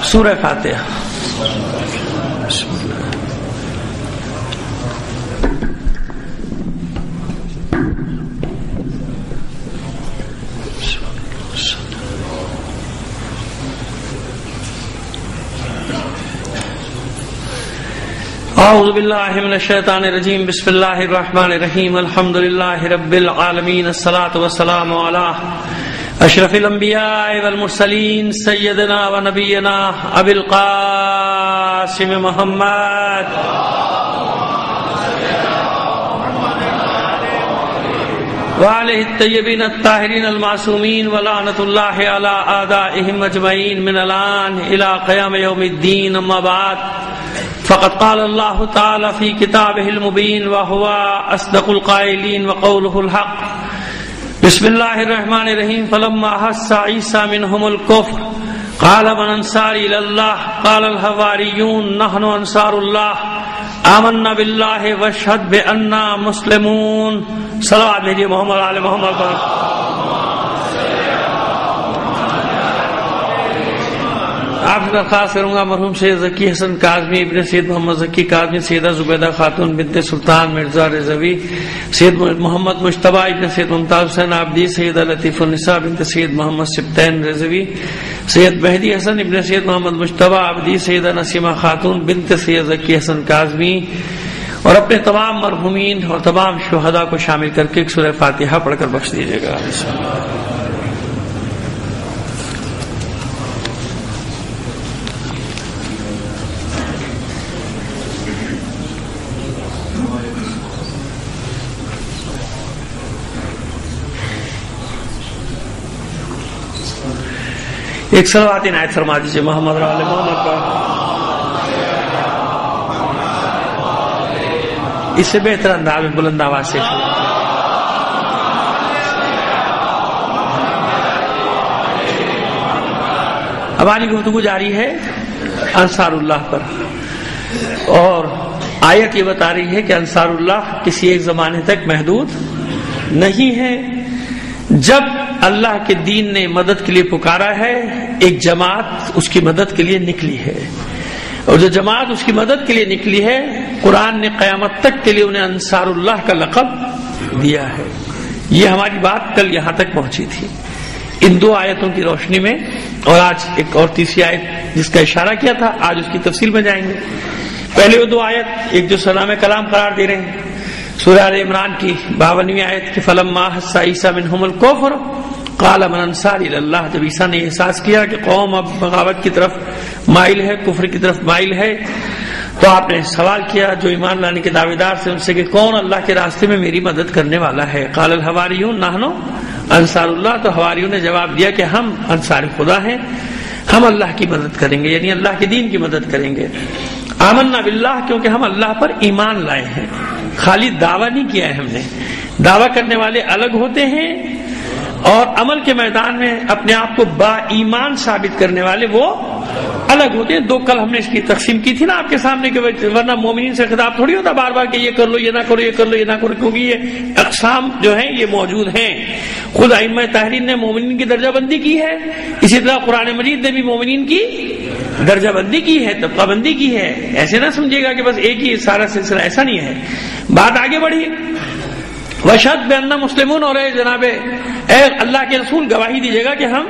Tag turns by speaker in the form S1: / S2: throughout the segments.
S1: سورہ فاتحہ. بسم اللہ. اعوذ باللہ من الشیطان الرجیم. بسم اللہ الرحمن الرحیم. الحمد للہ رب العالمین. الصلاۃ والسلام علی اشرف الانبیاء والمرسلین سیدنا و نبینا ابی القاسم محمد وعلیہ الطیبین الطاہرین المعصومین ولعنۃ اللہ علی اعدائہم اجمعین من الان الی قیام یوم الدین. اما بعد فقد قال اللہ تعالی فی کتابہ المبین وہو اصدق القائلین وقولہ الحق. بسم اللہ الرحمن الرحیم. فلما احس عیسی منہم الکفر قال من انصاری الی اللہ قال الحواریون نحن انصار اللہ آمنا باللہ واشہد بأننا مسلمون. صلوات بھیجیے محمد علی محمد پر. آپ سے درخواست کروں گا مرحوم سید ذکی حسن کاظمی ابن سید محمد ذکی کاظمی، سیدہ زبیدہ خاتون بنت سلطان مرزا رضوی، سید محمد مجتبی ابن سید ممتاز حسین عابدی، سیدہ لطیف النساء بنت سید محمد سبطین رضوی، سید مہدی حسن ابن سید محمد مجتبی عابدی، سیدہ نسیمہ خاتون بنت سید ذکی حسن کاظمی، اور اپنے تمام مرحومین اور تمام شہداء کو شامل کر کے ایک سورہ فاتحہ پڑھ کر بخش دیجیے گا. ایک صلوات عنایت فرما دیجیے محمد علی محمد پر. اس سے بہتر انداز میں بلند آواز سے ہماری گفتگو جاری ہے انصار اللہ پر، اور آیت یہ بتا رہی ہے کہ انصار اللہ کسی ایک زمانے تک محدود نہیں ہے. جب اللہ کے دین نے مدد کے لیے پکارا ہے، ایک جماعت اس کی مدد کے لیے نکلی ہے، اور جو جماعت اس کی مدد کے لیے نکلی ہے قرآن نے قیامت تک کے لیے انہیں انصار اللہ کا لقب دیا ہے. یہ ہماری بات کل یہاں تک پہنچی تھی ان دو آیتوں کی روشنی میں، اور آج ایک اور تیسری آیت جس کا اشارہ کیا تھا، آج اس کی تفصیل میں جائیں گے. پہلے وہ دو آیت ایک جو سلام کلام قرار دے رہے ہیں سورہ آل عمران کی 52ویں آیت کی فلما احس عیسی منہم الکفر قال من انصاری الی اللہ. جب عیسیٰ نے احساس کیا کہ قوم اب بغاوت کی طرف مائل ہے، کفر کی طرف مائل ہے، تو آپ نے سوال کیا جو ایمان لانے کے دعوے دار سے ان سے کہ کون اللہ کے راستے میں میری مدد کرنے والا ہے. قال الحواریون نحن انصار اللہ. تو حواریوں نے جواب دیا کہ ہم انصار خدا ہیں، ہم اللہ کی مدد کریں گے، یعنی اللہ کے دین کی مدد کریں گے. آمنا باللہ، کیونکہ ہم اللہ پر ایمان لائے ہیں، خالی دعویٰ نہیں کیا ہے ہم نے. دعویٰ کرنے والے الگ ہوتے ہیں اور عمل کے میدان میں اپنے آپ کو با ایمان ثابت کرنے والے وہ الگ ہوتے ہیں. دو کل ہم نے اس کی تقسیم کی تھی نا آپ کے سامنے کہ ورنہ مومنین سے خطاب تھوڑی ہوتا بار بار کہ یہ کر لو، یہ نہ کرو، یہ کر لو، یہ نہ کرو، کیونکہ یہ اقسام جو ہیں یہ موجود ہیں. خود ائمہ تحریر نے مومنین کی درجہ بندی کی ہے، اسی طرح قرآن مجید نے بھی مومنین کی درجہ بندی کی ہے، طبقہ بندی کی ہے. ایسے نہ سمجھے گا کہ بس ایک ہی سارا سلسلہ، ایسا نہیں ہے. بات آگے بڑھی وشہد بأننا مسلمون، اور اے جناب اے اللہ کے رسول گواہی دیجیے گا کہ ہم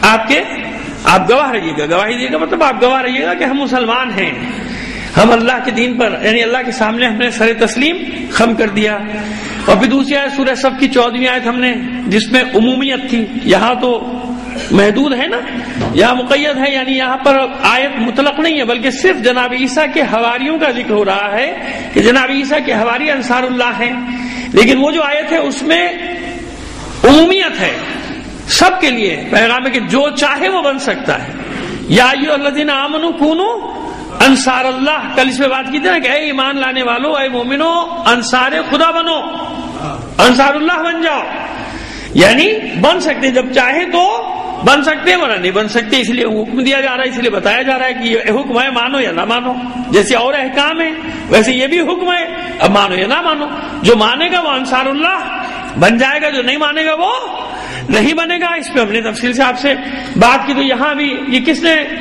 S1: آپ گواہ رہیے گا. گواہی دیجیے گا مطلب آپ گواہ رہیے گا کہ ہم مسلمان ہیں، ہم اللہ کے دین پر یعنی اللہ کے سامنے ہم نے سر تسلیم خم کر دیا. اور پھر دوسری آیت سورہ صف کی 14ویں آیت ہم نے جس میں عمومیت تھی، یہاں تو محدود ہے نا، یہاں مقید ہے، یعنی یہاں پر آیت مطلق نہیں ہے بلکہ صرف جناب عیسیٰ کے حواریوں کا ذکر ہو رہا ہے کہ جناب عیسیٰ کے حواری انصار اللہ ہیں. لیکن وہ جو آیت ہے اس میں عمومیت ہے، سب کے لیے پیغام ہے کہ جو چاہے وہ بن سکتا ہے. یا ایھا الذین آمنوا کونوا انصار اللہ. کل اس میں بات کی تھی نا کہ اے ایمان لانے والو، اے مومنو، انصار خدا بنو، انصار اللہ بن جاؤ. یعنی بن سکتے، جب چاہے تو بن سکتے ورنہ نہیں بن سکتے. اس لیے حکم دیا جا رہا ہے، اس لیے بتایا جا رہا ہے کہ یہ حکم ہے مانو یا نہ مانو. جیسے اور احکام ہے ویسے یہ بھی حکم ہے، اب مانو یا نہ مانو. جو مانے گا وہ انصار اللہ بن جائے گا، جو نہیں مانے گا وہ نہیں بنے گا. اس پہ ہم نے تفصیل سے آپ سے بات کی. تو یہاں بھی یہ کس نے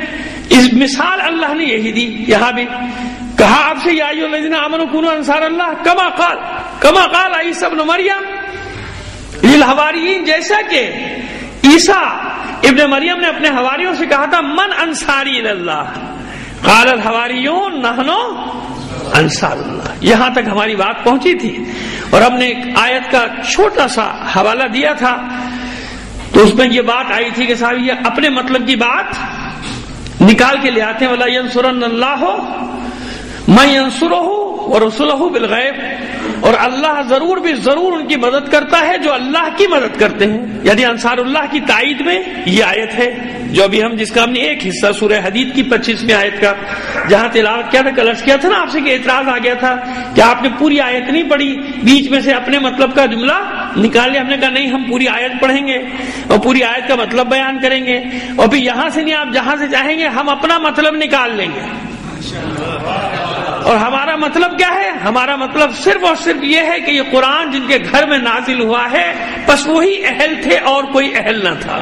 S1: اس مثال اللہ نے یہی دی. یہاں بھی کہا آپ سے یا ایھا الذین آمنوا کونوا انصار اللہ کما قال عیسی ابن مریم للحواریین، جیسا کہ عیسیٰ ابن مریم نے اپنے حواریوں سے کہا تھا من انصاری اللہ قال الحواریون نحن انصار اللہ. یہاں تک ہماری بات پہنچی تھی اور ہم نے ایک آیت کا چھوٹا سا حوالہ دیا تھا. تو اس میں یہ بات آئی تھی کہ صاحب یہ اپنے مطلب کی بات نکال کے لے آتے ہیں. وَلَا يَنْصُرَنَّ اللَّهُ مَن يَنْصُرُهُ وَرُسُلَهُ بِالْغَيْبِ، اور اللہ ضرور بھی ضرور ان کی مدد کرتا ہے جو اللہ کی مدد کرتے ہیں. یعنی انصار اللہ کی تائید میں یہ آیت ہے جو ابھی جس کا ہم نے ایک حصہ سورہ حدید کی 25ویں آیت کا جہاں تلاوت کیا تھا، کل عرض کیا تھا نا آپ سے کہ اعتراض آ گیا تھا کہ آپ نے پوری آیت نہیں پڑھی، بیچ میں سے اپنے مطلب کا جملہ نکال لیا. ہم نے کہا نہیں، ہم پوری آیت پڑھیں گے اور پوری آیت کا مطلب بیان کریں گے، اور پھر یہاں سے نہیں، آپ جہاں سے چاہیں گے ہم اپنا مطلب نکال لیں گے. اور ہمارا مطلب کیا ہے؟ ہمارا مطلب صرف اور صرف یہ ہے کہ یہ قرآن جن کے گھر میں نازل ہوا ہے بس وہی اہل تھے اور کوئی اہل نہ تھا.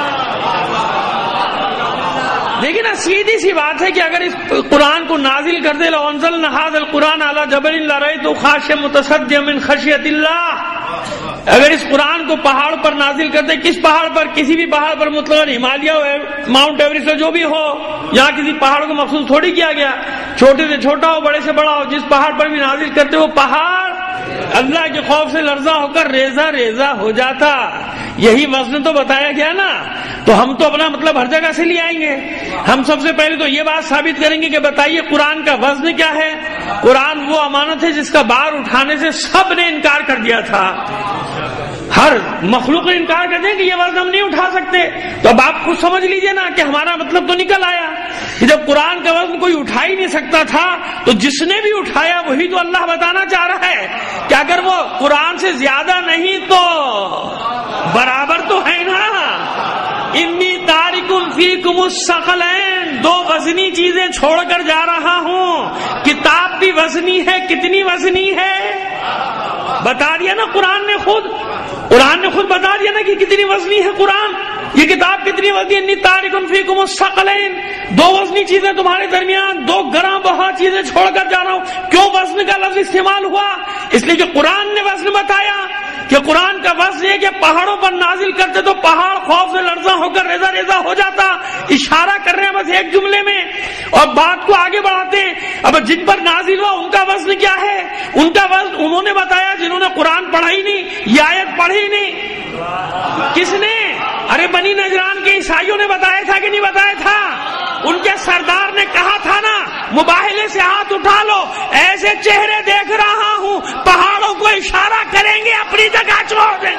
S1: دیکھیں نا، سیدھی سی بات ہے کہ اگر اس قرآن کو نازل کر دے لو انزلنا ھذا القرآن علی جبل لرأیتہ خاشعا متصدعا من خشیۃ اللہ، اگر اس قرآن کو پہاڑ پر نازل کر دے، کس پہاڑ پر؟ کسی بھی پہاڑ پر، مطلب ہمالیہ ماؤنٹ ایوریسٹ جو بھی ہو، یہاں کسی پہاڑ کو مخصوص تھوڑی کیا گیا، چھوٹے سے چھوٹا ہو بڑے سے بڑا ہو، جس پہاڑ پر بھی نازل کرتے وہ پہاڑ اللہ کے خوف سے لرزاں ہو کر ریزہ ریزہ ہو جاتا. یہی وزن تو بتایا گیا نا. تو ہم تو اپنا مطلب ہر جگہ سے لے آئیں گے. ہم سب سے پہلے تو یہ بات ثابت کریں گے کہ بتائیے قرآن کا وزن کیا ہے. قرآن وہ امانت ہے جس کا بار اٹھانے سے سب نے انکار کر دیا تھا، ہر مخلوق نے انکار کر دیا کہ یہ وزن ہم نہیں اٹھا سکتے. تو اب آپ خود سمجھ لیجئے نا کہ ہمارا مطلب تو نکل آیا کہ جب قرآن کا وزن کوئی اٹھا ہی نہیں سکتا تھا تو جس نے بھی اٹھایا وہی تو اللہ بتانا چاہ رہا ہے کہ اگر وہ قرآن سے زیادہ نہیں تو برابر تو ہے نا. انی تارک فیکم الثقلین، دو وزنی چیزیں چھوڑ کر جا رہا ہوں. کتاب بھی وزنی ہے. کتنی وزنی ہے؟ بتا دیا نا قرآن نے خود بتا دیا نا کہ کتنی وزنی ہے قرآن. یہ کتاب کتنی وزنی ہے. انی تارک فیکم الثقلین، دو وزنی چیزیں تمہارے درمیان، دو گراں بہت چیزیں چھوڑ کر جا رہا ہوں. کیوں وزن کا لفظ استعمال ہوا؟ اس لیے کہ قرآن نے وزن بتایا کہ قرآن کا وزن یہ کہ پہاڑوں پر نازل کرتے تو پہاڑ خوف سے لرزاں ہو کر ریزہ ریزہ ہو جاتا. اشارہ کر رہے ہیں بس ایک جملے میں اور بات کو آگے بڑھاتے ہیں. اب جن پر نازل ہوا ان کا وزن کیا ہے؟ ان کا وزن انہوں نے بتایا جنہوں نے قرآن پڑھا ہی نہیں، یہ آیت پڑھی نہیں. کس نے؟ ارے بنی نجران کے عیسائیوں نے بتایا تھا کہ نہیں بتایا تھا؟ ان کے سردار نے کہا تھا نا مباہلے سے ہاتھ اٹھا لو، ایسے چہرے دیکھ رہا ہوں پہاڑوں کو اشارہ کریں گے اپنی جگہ چھوڑ دیں.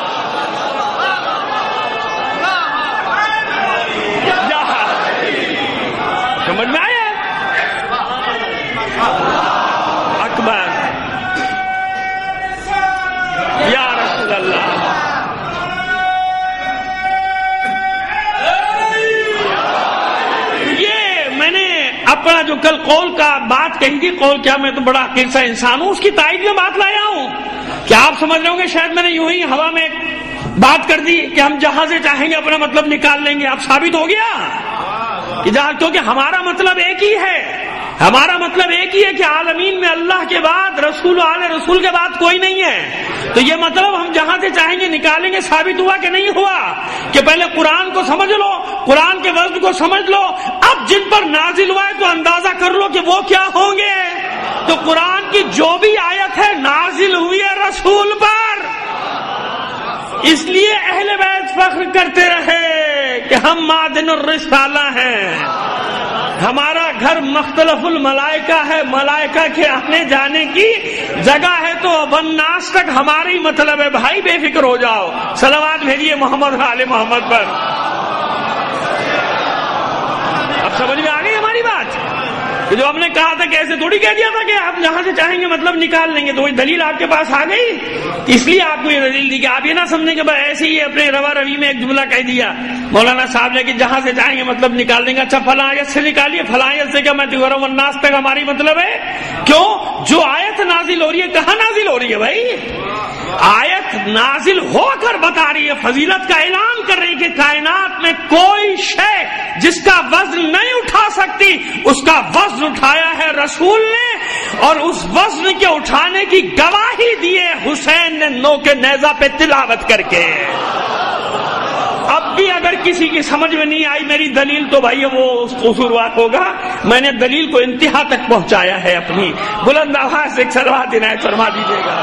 S1: سمجھ میں آیا؟ اکبر یا رسول اللہ. اپنا جو کل قول کا بات کہی تھی، قول کیا، میں تو بڑا حقیر سا انسان ہوں، اس کی تائید میں بات لایا ہوں. کیا آپ سمجھ رہے ہوں گے شاید میں نے یوں ہی ہوا میں بات کر دی کہ ہم جہاں سے چاہیں گے اپنا مطلب نکال لیں گے؟ اب ثابت ہو گیا کہ جہاں، کیونکہ ہمارا مطلب ایک ہی ہے. ہمارا مطلب ایک ہی ہے کہ عالمین میں اللہ کے بعد رسول و آل رسول کے بعد کوئی نہیں ہے. تو یہ مطلب ہم جہاں سے چاہیں گے نکالیں گے. ثابت ہوا کہ نہیں ہوا کہ پہلے قرآن کو سمجھ لو، قرآن کے وزن کو سمجھ لو، اب جن پر نازل ہوا ہے تو اندازہ کر لو کہ وہ کیا ہوں گے. تو قرآن کی جو بھی آیت ہے نازل ہوئی ہے رسول پر، اس لیے اہل بیت فخر کرتے رہے کہ ہم معدن الرسالہ ہیں، ہمارا گھر مختلف الملائکہ ہے، ملائکہ کے آنے جانے کی جگہ ہے. تو والناس تک ہماری مطلب ہے. بھائی بے فکر ہو جاؤ، صلوات بھیجیے محمد آل محمد پر. اب سمجھ میں آ گئی ہماری بات؟ جو ہم نے کہا تھا کہ ایسے تھوڑی کہہ دیا تھا کہ آپ جہاں سے چاہیں گے مطلب نکال لیں گے. تو وہی دلیل آپ کے پاس آ گئی، اس لیے آپ کو یہ دلیل دی کہ آپ یہ نہ سمجھیں کہ بھائی ایسے ہی اپنے روا روی میں ایک جملہ کہہ دیا مولانا صاحب نے کہ جہاں سے چاہیں گے مطلب نکال دیں گے. اچھا فلاں آیت سے نکالیے، فلاں آیت سے کیا میں دیواروں والناس تک ہماری مطلب ہے. کیوں؟ جو آیت نازل ہو رہی ہے کہاں نازل ہو رہی ہے بھائی؟ آیت نازل ہو کر بتا رہی ہے، فضیلت کا اعلان کر رہی ہے کہ کائنات میں کوئی شے جس کا وزن نہیں اٹھا سکتی، اس کا وزن اٹھایا ہے رسول نے، اور اس وزن کے اٹھانے کی گواہی دی ہے حسین نے نوک نیزہ پہ تلاوت کر کے۔ اب بھی اگر کسی کی سمجھ میں نہیں آئی میری دلیل تو بھائی وہ قصوروار ہوگا، میں نے دلیل کو انتہا تک پہنچایا ہے اپنی۔ بلند آواز سے ایک صلوات عنایت فرما دیجیے گا۔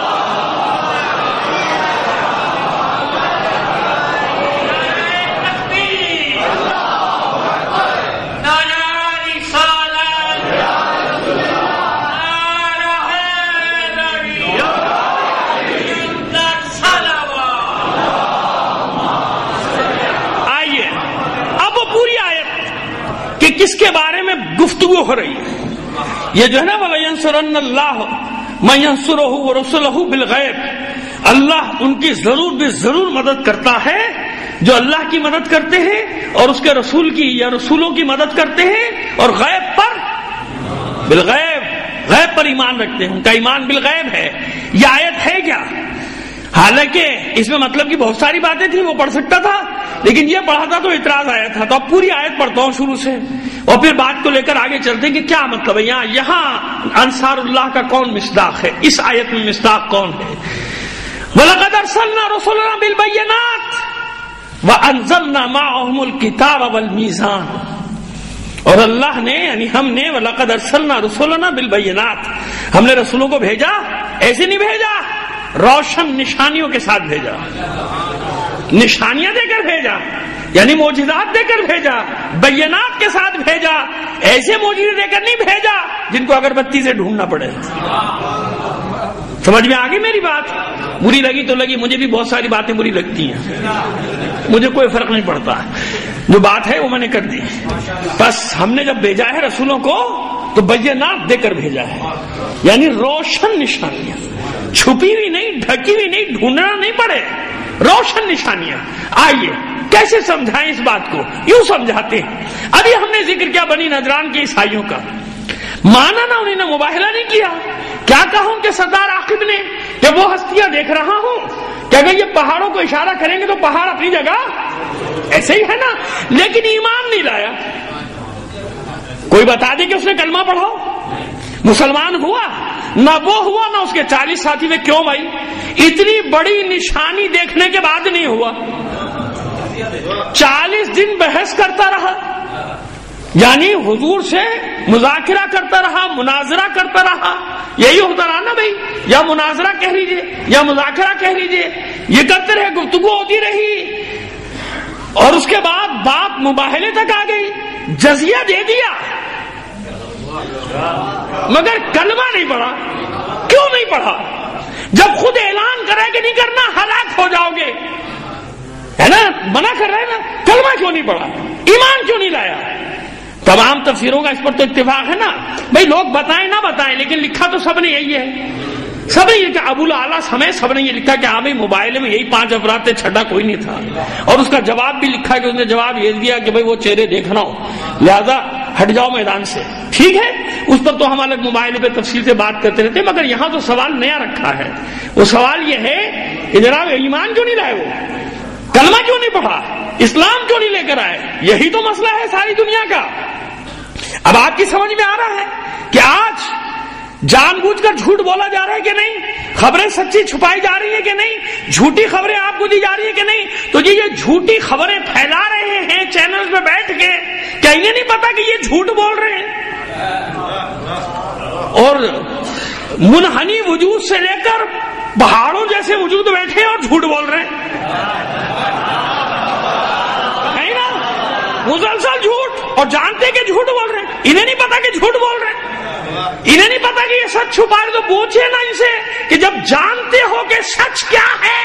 S1: کس کے بارے میں گفتگو ہو رہی ہے؟ یہ جو ہے نا وَلَيَنْصُرَنَّ اللَّهُ مَن يَنْصُرُهُ وَرُسُلَهُ بِالْغَيْبِ، اللہ ان کی ضرور مدد کرتا ہے جو اللہ کی مدد کرتے ہیں اور اس کے رسول کی یا رسولوں کی مدد کرتے ہیں، اور غیب پر غیب پر ایمان رکھتے ہیں، ان کا ایمان بالغیب ہے۔ یہ آیت ہے کیا؟ حالانکہ اس میں مطلب کی بہت ساری باتیں تھیں، وہ پڑھ سکتا تھا، لیکن یہ پڑھا تھا تو اعتراض آیا تھا، تو اب پوری آیت پڑھتا ہوں شروع سے اور پھر بات کو لے کر آگے چلتے ہیں کہ کیا مطلب ہے یہاں انصار اللہ کا کون مصداق ہے، اس آیت میں مصداق کون ہے؟ وَلَقَدْ أَرْسَلْنَا رُسُلَنَا بِالْبَيِّنَاتِ وَأَنزَلْنَا مَعَهُمُ الْكِتَابَ وَالْمِيزَانَ، اور اللہ نے یعنی ہم نے وَلَقَدْ أَرْسَلْنَا رُسُلَنَا بِالْبَيِّنَاتِ، ہم نے رسولوں کو بھیجا، ایسے نہیں بھیجا، روشن نشانیوں کے ساتھ بھیجا، نشانیاں دے کر بھیجا، یعنی معجزات دے کر بھیجا، بینات کے ساتھ بھیجا، ایسے معجزے دے کر نہیں بھیجا جن کو اگربتی سے ڈھونڈنا پڑے۔ سمجھ میں آ گئی میری بات؟ بری لگی تو لگی، مجھے بھی بہت ساری باتیں بری لگتی ہیں، مجھے کوئی فرق نہیں پڑتا، جو بات ہے وہ میں نے کر دی۔ بس ہم نے جب بھیجا ہے رسولوں کو تو بینات دے کر بھیجا ہے، یعنی روشن نشانیاں، چھپی ہوئی نہیں، ڈھکی ہوئی نہیں، ڈھونڈنا نہیں پڑے، روشن نشانیاں۔ آئیے کیسے سمجھائیں اس بات کو؟ یوں سمجھاتے ہیں۔ ابھی ہم نے ذکر کیا بنی نجران کے عیسائیوں کا، مانا نہ انہوں نے مباہلہ نہیں کیا، کیا کہا ان کے سردار عاقب نے کہ وہ ہستیاں دیکھ رہا ہوں کہ اگر یہ پہاڑوں کو اشارہ کریں گے تو پہاڑ اپنی جگہ ایسے ہی ہے نا، لیکن ایمان نہیں لایا۔ کوئی بتا دے کہ اس نے کلمہ پڑھا، مسلمان ہوا؟ نہ وہ ہوا نہ اس کے 40 ساتھی میں۔ کیوں بھائی؟ اتنی بڑی نشانی دیکھنے کے بعد نہیں ہوا، 40 دن بحث کرتا رہا، یعنی حضور سے مذاکرہ کرتا رہا، مناظرہ کرتا رہا، یہی ہوتا رہا نا بھائی، یا مناظرہ کہہ لیجئے یا مذاکرہ کہہ لیجئے، یہ کرتے رہے، گفتگو ہوتی رہی، اور اس کے بعد بات مباہلے تک آ گئی، جزیہ دے دیا، مگر کلمہ نہیں پڑھا۔ کیوں نہیں پڑھا؟ جب خود اعلان کرے کہ نہیں کرنا ہلاک ہو جاؤ گے، ہے نا، منع کر رہے ہیں نا، کلمہ کیوں نہیں پڑھا؟ ایمان کیوں نہیں لایا؟ تمام تفسیروں کا اس پر تو اتفاق ہے نا بھائی، لوگ بتائیں نہ بتائیں لیکن لکھا تو سب نے یہی ہے، سب نے یہ کہ ابو الاعلیٰ سمیت سب نے یہ لکھا کہ ہاں بھائی موبائل میں یہی 5 افراد تھے، چھٹا کوئی نہیں تھا، اور اس کا جواب بھی لکھا کہ اس نے جواب یہ دیا کہ بھائی وہ چہرے دیکھنا ہو لہذا ہٹ جاؤ میدان سے۔ ٹھیک ہے، اس پر تو ہم الگ موبائل پہ تفصیل سے بات کرتے رہتے، مگر یہاں تو سوال نیا رکھا ہے، وہ سوال یہ ہے کہ جناب ایمان کیوں نہیں لائے، وہ کلمہ کیوں نہیں پڑھا، اسلام کیوں نہیں لے کر آئے؟ یہی تو مسئلہ ہے ساری دنیا کا۔ اب آپ کی سمجھ میں آ رہا ہے کہ آج جان بوجھ کر جھوٹ بولا جا رہا ہے کہ نہیں، خبریں سچی چھپائی جا رہی ہیں کہ نہیں، جھوٹی خبریں آپ کو دی جا رہی ہیں کہ نہیں، تو یہ جھوٹی خبریں پھیلا رہے ہیں چینل پہ بیٹھ کے، کیا انہیں نہیں پتا کہ یہ جھوٹ بول رہے ہیں؟ اور منحنی وجود سے لے کر پہاڑوں جیسے وجود بیٹھے اور جھوٹ بول رہے ہیں، ہے نا، مسلسل جھوٹ، اور جانتے کہ جھوٹ بول رہے ہیں، انہیں نہیں پتا کہ جھوٹ بول رہے ہیں، انہیں نہیں پتا کہ یہ سچ چھپا رہے، تو پوچھے نا ان سے کہ جب جانتے ہو کہ سچ کیا ہے،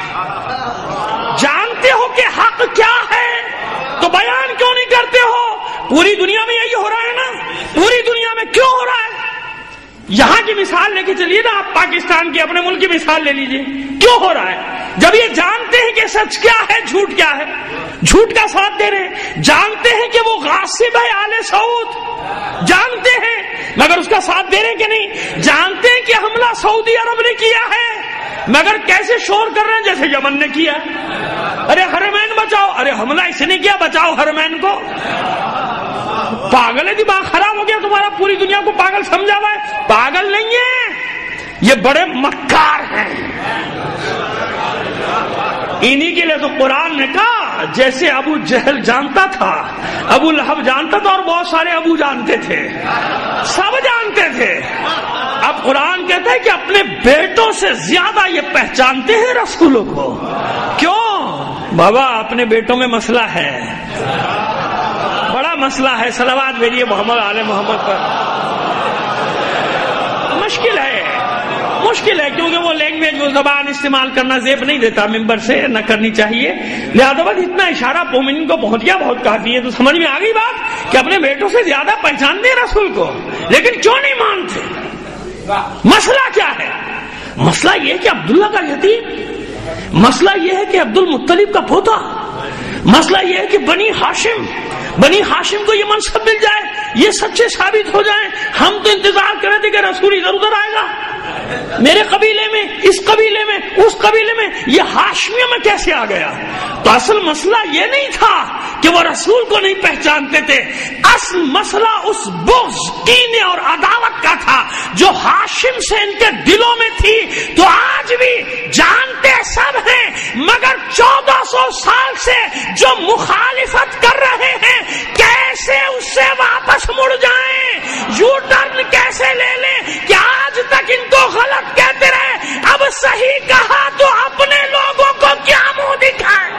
S1: جانتے ہو کہ حق کیا ہے، تو بیان کیوں نہیں کرتے ہو؟ پوری دنیا میں یہی ہو رہا ہے نا، پوری دنیا میں کیوں ہو رہا ہے؟ یہاں کی مثال لے کے چلیے نا، آپ پاکستان کی اپنے ملک کی مثال لے لیجئے، کیوں ہو رہا ہے؟ جب یہ جانتے ہیں کہ سچ کیا ہے جھوٹ کیا ہے، جھوٹ کا ساتھ دے رہے ہیں، جانتے ہیں کہ وہ غاصب ہے آل سعود، جانتے ہیں مگر اس کا ساتھ دے رہے کہ نہیں، جانتے ہیں کہ حملہ سعودی عرب نے کیا ہے مگر کیسے شور کر رہے ہیں جیسے یمن نے کیا، ارے حرمین بچاؤ، ارے حملہ اس نے کیا، بچاؤ حرمین کو، پاگل ہے، دماغ خراب ہو گیا تمہارا، پوری دنیا کو پاگل سمجھا ہوا ہے؟ پاگل نہیں ہے، یہ بڑے مکار ہیں۔ انہی کے لیے تو قرآن نے کہا جیسے ابو جہل جانتا تھا، ابو لہب جانتا تھا، اور بہت سارے ابو جانتے تھے، سب جانتے تھے۔ اب قرآن کہتا ہے کہ اپنے بیٹوں سے زیادہ یہ پہچانتے ہیں رسولوں کو۔ کیوں؟ بابا اپنے بیٹوں میں مسئلہ ہے، بڑا مسئلہ ہے۔ صلوات بھیجیے محمد آل محمد پر۔ مشکل ہے کیونکہ وہ لینگویج، وہ زبان استعمال کرنا زیب نہیں دیتا، ممبر سے نہ کرنی چاہیے، لہذا بس اتنا اشارہ مومن کو پہنچ گیا، بہت کافی ہے۔ تو سمجھ میں آ گئی بات کہ اپنے بیٹوں سے زیادہ پہچانتے ہیں رسول کو، لیکن کیوں نہیں مانتے؟ مسئلہ کیا ہے؟ مسئلہ یہ ہے کہ عبداللہ کا یتیم، مسئلہ یہ ہے کہ عبد المطلب کا پوتا، مسئلہ یہ ہے کہ بنی ہاشم کو یہ منصب مل جائے، یہ سچے ثابت ہو جائیں۔ ہم تو انتظار کر رہے تھے کہ رسول ادھر ادھر آئے گا، میرے قبیلے میں، اس قبیلے میں، اس قبیلے میں، یہ ہاشمیوں میں کیسے آ گیا؟ تو اصل مسئلہ یہ نہیں تھا کہ وہ رسول کو نہیں پہچانتے تھے، اصل مسئلہ اس بغض، کینے اور عداوت کا تھا جو ہاشم سے ان کے دلوں میں تھی۔ تو آج بھی جانتے سب ہیں، مگر 1400 سال سے جو مخالفت کر رہے ہیں کیسے اس سے واپس مڑ جائیں، یو ٹرن کیسے لے لیں کہ آج تک ان کو غلط کہتے رہے، اب صحیح کہا تو اپنے لوگوں کو کیا منہ دکھائیں؟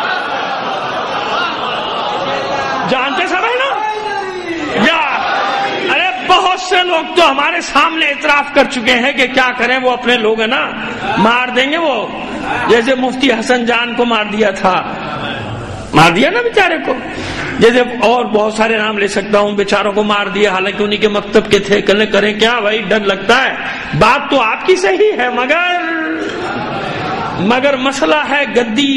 S1: جانتے سب ہے نا؟ یا ارے بہت سے لوگ تو ہمارے سامنے اعتراف کر چکے ہیں کہ کیا کریں، وہ اپنے لوگ ہیں نا، مار دیں گے۔ وہ جیسے مفتی حسن جان کو مار دیا تھا، مار دیا نا بیچارے کو، جیسے اور بہت سارے نام لے سکتا ہوں، بیچاروں کو مار دیا، حالانکہ انہی کے مکتب کے تھے۔ کل کریں کیا بھائی، ڈر لگتا ہے۔ بات تو آپ کی صحیح ہے، مگر مسئلہ ہے گدی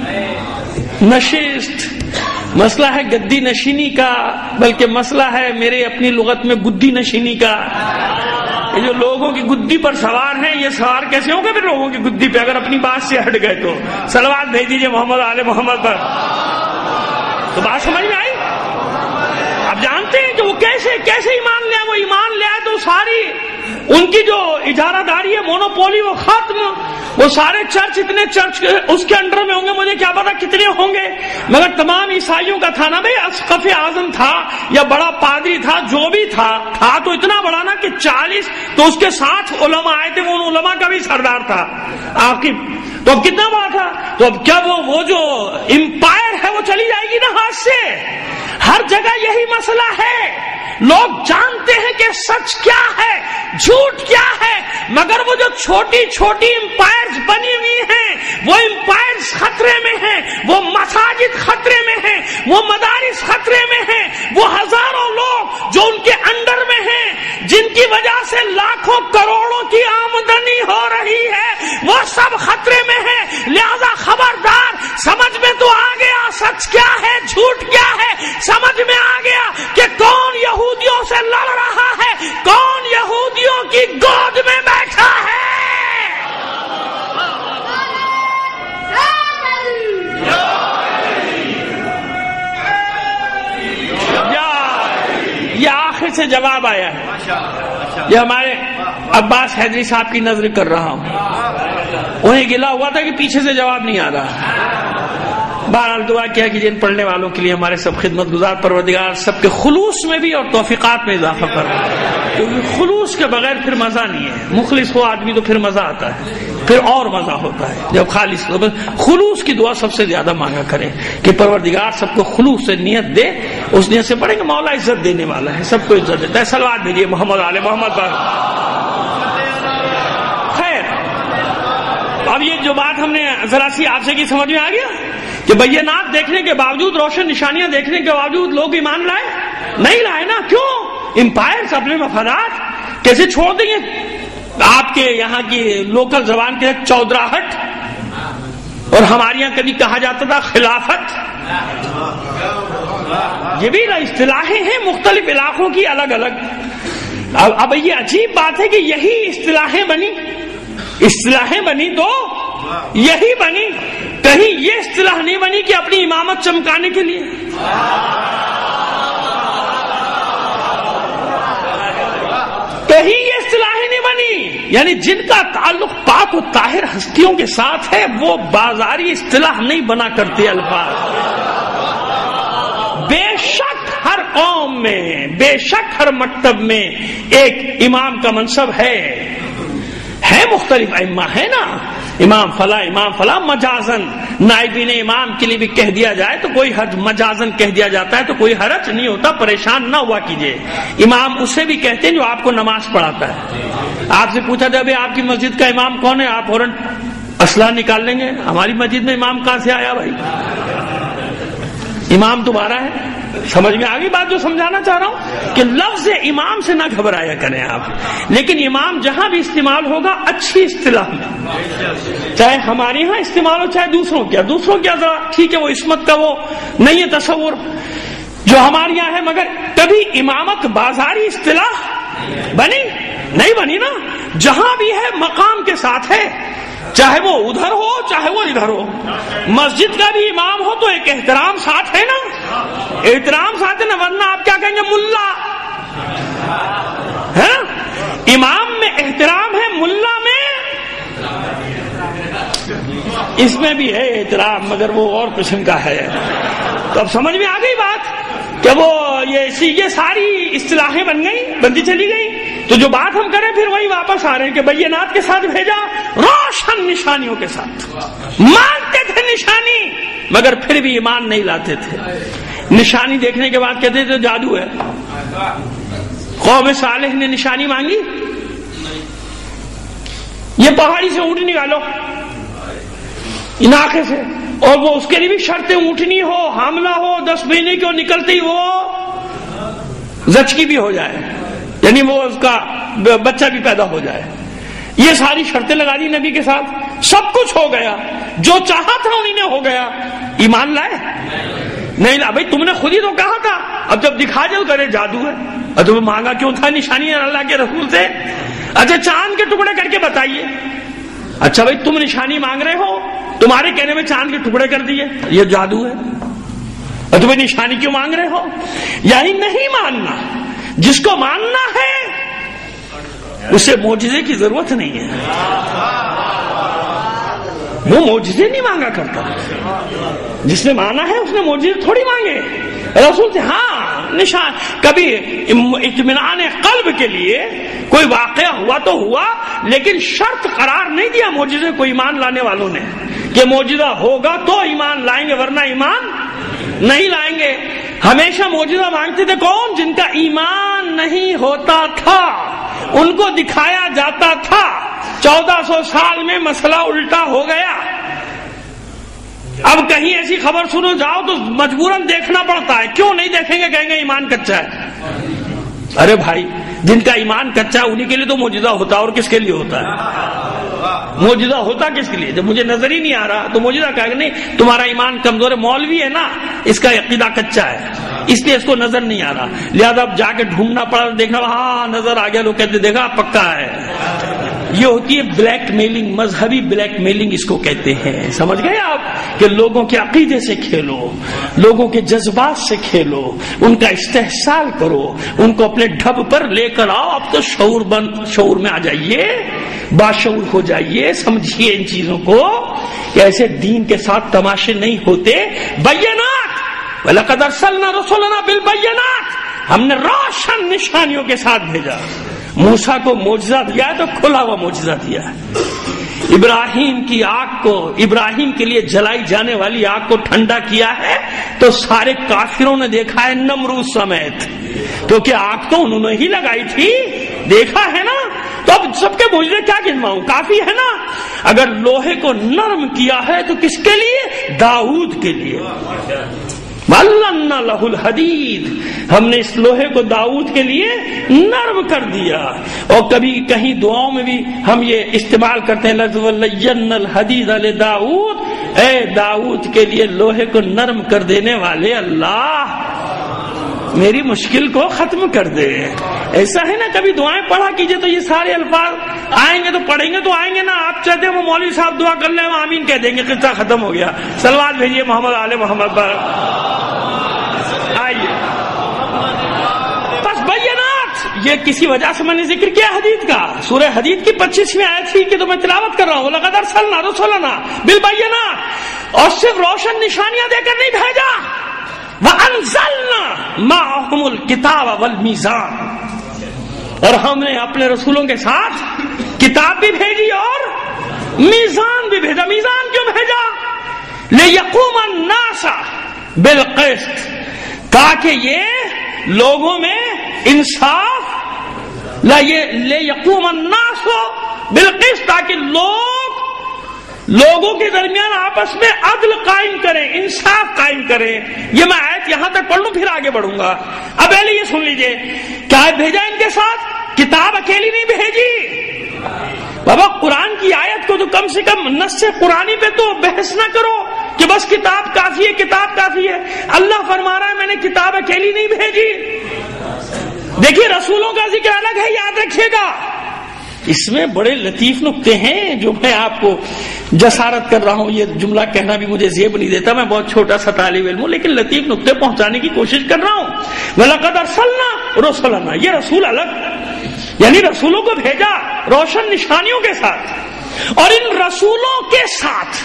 S1: نشست، مسئلہ ہے گدی نشینی کا، بلکہ مسئلہ ہے میرے اپنی لغت میں گدی نشینی کا۔ یہ جو لوگوں کی گدی پر سوار ہیں، یہ سوار کیسے ہوں گے پھر لوگوں کی گدی پہ اگر اپنی بات سے ہٹ گئے تو؟ صلوات بھیج دیجیے محمد آل محمد پر۔ تو بات سمجھ میں آئی؟ اب جانتے ہیں کہ وہ کیسے ایمان لیا۔ وہ ایمان لیا تو ساری ان کی جو اجارہ داری ہے، مونوپولی، وہ ختم۔ وہ سارے چرچ، اتنے چرچ اس کے انڈر میں ہوں گے، مجھے کیا پتا کتنے ہوں گے، مگر تمام عیسائیوں کا تھا نا بھائی، اسقف اعظم تھا یا بڑا پادری تھا، جو بھی تھا تو اتنا بڑا نا کہ 40 تو اس کے ساتھ علماء آئے تھے، وہ ان علماء کا بھی سردار تھا عاقب۔ تو اب کتنا بڑا تھا؟ تو اب کیا وہ جو امپائر ہے وہ چلی جائے گی نا ہاتھ سے؟ ہر جگہ یہی مسئلہ ہے۔ لوگ جانتے ہیں کہ سچ کیا ہے، جھوٹ کیا ہے، مگر وہ جو چھوٹی چھوٹی امپائرز بنی ہوئی ہیں، وہ امپائرز خطرے میں ہیں، وہ مساجد خطرے میں ہیں، وہ مدارس خطرے میں ہیں، وہ ہزاروں لوگ جو ان کے انڈر میں ہیں، جن کی وجہ سے لاکھوں کروڑوں کی آمدنی ہو رہی ہے، وہ سب خطرے میں ہیں۔ لہذا خبردار، سمجھ میں تو آ گیا سچ کیا ہے، جھوٹ کیا ہے، سمجھ میں آ گیا کہ کون یہودیوں سے لڑ رہا ہے، کون یہودیوں کی گود میں بیٹھا ہے۔ یہ آخر سے جواب آیا ہے، یہ ہمارے عباس حیدری صاحب کی نظر کر رہا ہوں، انہیں گلا ہوا تھا کہ پیچھے سے جواب نہیں آ رہا۔ بہرحال دعا کیا کہ جن پڑھنے والوں کے لیے ہمارے سب خدمت گزار پروردگار سب کے خلوص میں بھی اور توفیقات میں اضافہ کر رہا ہے، کیونکہ خلوص کے بغیر پھر مزہ نہیں ہے۔ مخلص ہو آدمی تو پھر مزہ آتا ہے، پھر اور مزہ ہوتا ہے جب خالص ہو۔ خلوص کی دعا سب سے زیادہ مانگا کریں کہ پروردگار سب کو خلوص سے نیت دے، اس نیت سے پڑھیں گے مولا عزت دینے والا ہے، سب کو عزت دیتا ہے۔ صلوات بھیجیے محمد آل محمد پر۔ خیر، اب یہ جو بات ہم نے ذرا سی آپ سے کی سمجھ میں آ گیا کہ بینات دیکھنے کے باوجود، روشن نشانیاں دیکھنے کے باوجود لوگ ایمان لائے نہیں لائے نا؟ کیوں؟ امپائرز اپنے مفادات کیسے چھوڑ دیں گے؟ آپ کے یہاں کی لوکل زبان کے چودراہٹ، اور ہمارے یہاں کبھی کہا جاتا تھا خلافت، یہ بھی اصطلاحیں ہیں مختلف علاقوں کی الگ الگ۔ اب یہ عجیب بات ہے کہ یہی اصطلاحیں بنی تو یہی بنی، کہیں یہ اصطلاح نہیں بنی کہ اپنی امامت چمکانے کے لیے۔ یعنی جن کا تعلق پاک و طاہر ہستیوں کے ساتھ ہے وہ بازاری اصطلاح نہیں بنا کرتے الفاظ. بے شک ہر قوم میں، بے شک ہر مکتب میں ایک امام کا منصب ہے مختلف ائمہ ہے نا، امام فلاں مجازن نائبین امام کے لیے بھی کہہ دیا جائے تو کوئی حرج، مجازن کہہ دیا جاتا ہے تو کوئی حرج نہیں ہوتا، پریشان نہ ہوا کیجئے. امام اسے بھی کہتے ہیں جو آپ کو نماز پڑھاتا ہے. آپ سے پوچھا جائے آپ کی مسجد کا امام کون ہے، آپ فوراً اسلحہ نکال لیں گے. ہماری مسجد میں امام کہاں سے آیا بھائی؟ امام تمہارا ہے. سمجھ میں آگئی بات جو سمجھانا چاہ رہا ہوں کہ لفظ امام سے نہ گھبرایا کریں آپ، لیکن امام جہاں بھی استعمال ہوگا اچھی اصطلاح میں، چاہے ہمارے ہاں استعمال ہو چاہے دوسروں کیا ذرا ٹھیک ہے وہ عصمت کا وہ نہیں ہے تصور جو ہمارے یہاں ہے، مگر کبھی امامت بازاری اصطلاح نہیں بنی نا. جہاں بھی ہے مقام کے ساتھ ہے، چاہے وہ ادھر ہو چاہے وہ ادھر ہو. مسجد کا بھی امام ہو تو ایک احترام ساتھ ہے نا، احترام ساتھ ہے نا، ورنہ آپ کیا کہیں گے ملا ہے. امام میں احترام ہے، ملا میں اس میں بھی ہے احترام مگر وہ اور قسم کا ہے. تو اب سمجھ میں آ گئی بات کہ وہ یہ ساری اصطلاحیں بنتی چلی گئی. تو جو بات ہم کریں پھر وہی واپس آ رہے ہیں کہ بینات کے ساتھ بھیجا، روشن نشانیوں کے ساتھ. مانتے تھے نشانی مگر پھر بھی ایمان نہیں لاتے تھے. نشانی دیکھنے کے بعد کہتے تھے جادو ہے. قوم صالح نے نشانی مانگی، یہ پہاڑی سے اونٹ نکالو علاقے سے، اور وہ اس کے لیے بھی شرطیں اونٹنی ہو، حاملہ ہو، 10 مہینے کی نکلتے ہی وہ زچگی بھی ہو جائے، یعنی وہ اس کا بچہ بھی پیدا ہو جائے. یہ ساری شرطیں لگا دی نبی کے ساتھ. سب کچھ ہو گیا، جو چاہا تھا انہیں نے ہو گیا. ایمان لائے؟ نہیں لا. بھائی تم نے خود ہی تو کہا تھا. اب جب دکھا جو کرے جادو ہے. اور تمہیں مانگا کیوں تھا نشانی اللہ کے رسول سے؟ اچھا چاند کے ٹکڑے کر کے بتائیے. اچھا بھائی تم نشانی مانگ رہے ہو، تمہارے کہنے میں چاند کے ٹکڑے کر دیے، یہ جادو ہے. اور تمہیں نشانی کیوں مانگ رہے ہو؟ یعنی نہیں ماننا. جس کو ماننا ہے اسے معجزے کی ضرورت نہیں ہے، وہ معجزے نہیں مانگا کرتا. جس نے مانا ہے اس نے معجزے تھوڑی مانگے. رسول سے ہاں نشان کبھی اطمینان قلب کے لیے کوئی واقعہ ہوا تو ہوا، لیکن شرط قرار نہیں دیا معجزے کو ایمان لانے والوں نے کہ معجزہ ہوگا تو ایمان لائیں گے ورنہ ایمان نہیں لائیں گے. ہمیشہ معجزہ مانگتے تھے کون؟ جن کا ایمان نہیں ہوتا تھا، ان کو دکھایا جاتا تھا. 1400 سال میں مسئلہ الٹا ہو گیا. اب کہیں ایسی خبر سنو جاؤ تو مجبوراً دیکھنا پڑتا ہے. کیوں نہیں دیکھیں گے؟ کہیں گے ایمان کچا ہے. ارے بھائی جن کا ایمان کچا ہے انہیں کے لیے تو معجزہ ہوتا ہے، اور کس کے لیے ہوتا ہے؟ معجزہ ہوتا کس کے لیے؟ جب مجھے نظر ہی نہیں آ رہا تو معجزہ کہے گا نہیں تمہارا ایمان کمزور ہے، مولوی ہے نا اس کا عقیدہ کچا ہے اس لیے اس کو نظر نہیں آ رہا، لہذا اب جا کے ڈھونڈنا پڑا، دیکھنا ہاں نظر آ گیا، لوگ کہتے دیکھا پکا ہے. یہ ہوتی ہے بلیک میلنگ، مذہبی بلیک میلنگ اس کو کہتے ہیں. سمجھ گئے آپ کہ لوگوں کے عقیدے سے کھیلو، لوگوں کے جذبات سے کھیلو، ان کا استحصال کرو، ان کو اپنے ڈھب پر لے کر آؤ. اب تو شعور میں آ جائیے، باشعور ہو جائیے، سمجھیے ان چیزوں کو کہ ایسے دین کے ساتھ تماشے نہیں ہوتے. بینات وَلَقَدْ أَرْسَلْنَا رُسُلَنَا بِالْبَيِّنَاتِ، ہم نے روشن نشانیوں کے ساتھ بھیجا. موسیٰ کو معجزہ دیا ہے تو کھلا ہوا معجزہ دیا ہے. ابراہیم کی آگ کو، ابراہیم کے لیے جلائی جانے والی آگ کو ٹھنڈا کیا ہے تو سارے کافروں نے دیکھا ہے نمرود سمیت، کیونکہ آگ تو انہوں نے ہی لگائی تھی، دیکھا ہے نا. تو اب سب کے معجزے کیا گنواؤں؟ کافی ہے نا. اگر لوہے کو نرم کیا ہے تو کس کے لیے؟ داؤد کے لیے. وَعَلَّمْنَا لَهُ الْحَدِيدَ، ہم نے اس لوہے کو داؤد کے لیے نرم کر دیا. اور کبھی کہیں دعاؤں میں بھی ہم یہ استعمال کرتے ہیں لفظ وَلَيَّنَّ الْحَدِيدَ لِدَاؤد، اے داؤد کے لیے لوہے کو نرم کر دینے والے اللہ میری مشکل کو ختم کر دے. ایسا ہے نا کبھی دعائیں پڑھا کیجئے تو یہ سارے الفاظ آئیں گے تو پڑھیں گے تو آئیں گے نا. آپ چاہتے ہیں وہ مولوی صاحب دعا کر لیں ہم آمین کہہ دیں گے، قصہ ختم ہو گیا. صلوات بھیجیے محمد آل محمد پر. آئیے بس بینات یہ کسی وجہ سے میں نے ذکر کیا حدیث کا. سورہ حدید کی 25ویں آیت تھی کہ تو میں تلاوت کر رہا ہوں. لقد ارسلنا رسلنا بالبینات, اور صرف روشن نشانیاں دے کر نہیں بھیجا. وانزلنا معهم الکتاب والمیزان, اور ہم نے اپنے رسولوں کے ساتھ کتاب بھی بھیجی اور میزان بھی بھیجا. میزان کیوں بھیجا؟ لیقوم الناس بالقسط, تاکہ یہ لوگوں میں انصاف, لیقوم الناس بالقسط, تاکہ لوگوں کے درمیان آپس میں عدل قائم کریں, انصاف قائم کریں. یہ میں آیت یہاں تک پڑھ لوں پھر آگے بڑھوں گا. اب پہلے یہ سن لیجئے, کیا بھیجا ان کے ساتھ؟ کتاب اکیلی نہیں بھیجی. بابا قرآن کی آیت کو تو کم سے کم نص قرآنی پہ تو بحث نہ کرو کہ بس کتاب کافی ہے, کتاب کافی ہے. اللہ فرما رہا ہے میں نے کتاب اکیلی نہیں بھیجی. دیکھیے رسولوں کا ذکر الگ ہے, یاد رکھیے گا. اس میں بڑے لطیف نکتے ہیں جو میں آپ کو جسارت کر رہا ہوں. یہ جملہ کہنا بھی مجھے زیب نہیں دیتا, میں بہت چھوٹا سا طالب علم ہوں, لیکن لطیف نکتے پہنچانے کی کوشش کر رہا ہوں. وَلَقَدْ أَرْسَلْنَا رُسُلَنَا, یہ رسول الگ, یعنی رسولوں کو بھیجا روشن نشانیوں کے ساتھ, اور ان رسولوں کے ساتھ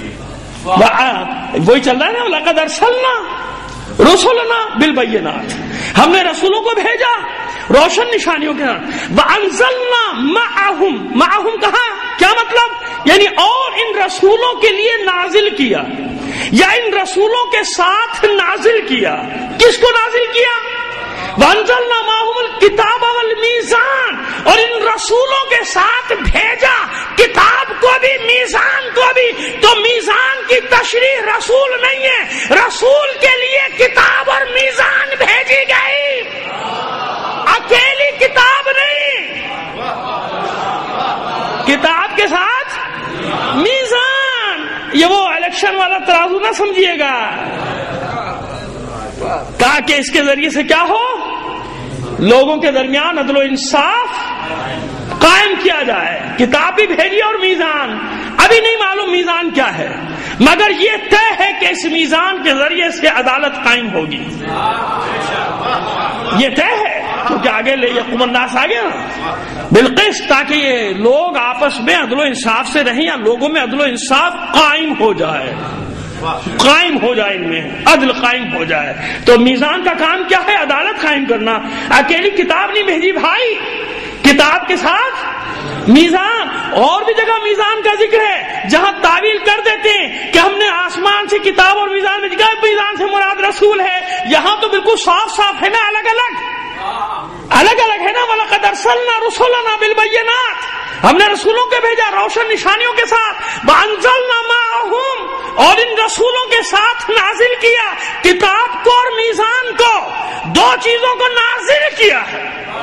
S1: وہی چل رہا ہے نا, وَلَقَدْ أَرْسَلْنَا رُسُلَنَا بِالْبَيِّنَاتِ, ہم نے رسولوں کو بھیجا روشن نشانیوں کے ساتھ. وَأَنزَلْنَا مَعَهُمْ کہاں, کیا مطلب؟ یعنی اور ان رسولوں کے لیے نازل کیا, یا ان رسولوں کے ساتھ نازل کیا. کس کو نازل کیا؟ وَأَنزَلْنَا مَعَهُمُ الْكِتَابَ وَالْمِيزَانَ, اور ان رسولوں کے ساتھ بھیجا کتاب کو بھی میزان کو بھی. تو میزان کی تشریح رسول نہیں ہے, رسول کے لیے کتاب اور میزان بھیجی گئی, اکیلی کتاب نہیں, کتاب کے ساتھ میزان. یہ وہ الیکشن والا ترازو نہ سمجھیے گا, تاکہ اس کے ذریعے سے کیا ہو, لوگوں کے درمیان عدل و انصاف قائم کیا جائے. کتاب بھی بھیجی اور میزان. ابھی نہیں معلوم میزان کیا ہے, مگر یہ طے ہے کہ اس میزان کے ذریعے سے عدالت قائم ہوگی. یہ طے ہے, کیونکہ آگے لے یقوم الناس آ گیا بالقسط, تاکہ یہ لوگ آپس میں عدل و انصاف سے رہیں, یا لوگوں میں عدل و انصاف قائم ہو جائے, قائم ہو جائے, ان میں عدل قائم ہو جائے. تو میزان کا کام کیا ہے؟ عدالت قائم کرنا. اکیلی کتاب نہیں بھیجی بھائی, کتاب کے ساتھ میزان. اور بھی جگہ میزان کا ذکر ہے جہاں تعویل کر دیتے ہیں کہ ہم نے آسمان سے کتاب اور میزان میں جگہ, میزان سے مراد رسول ہے. یہاں تو بالکل صاف صاف ہے نا, الگ الگ ہے نا. وَلَقَدْ أَرْسَلْنَا رُسُلَنَا بِالْبَيِّنَاتِ, ہم نے رسولوں کے بھیجا روشن نشانیوں کے ساتھ. وَأَنزَلْنَا مَعَهُمْ, اور ان رسولوں کے ساتھ نازل کیا کتاب کو اور میزان کو. دو چیزوں کو نازل کیا ہے,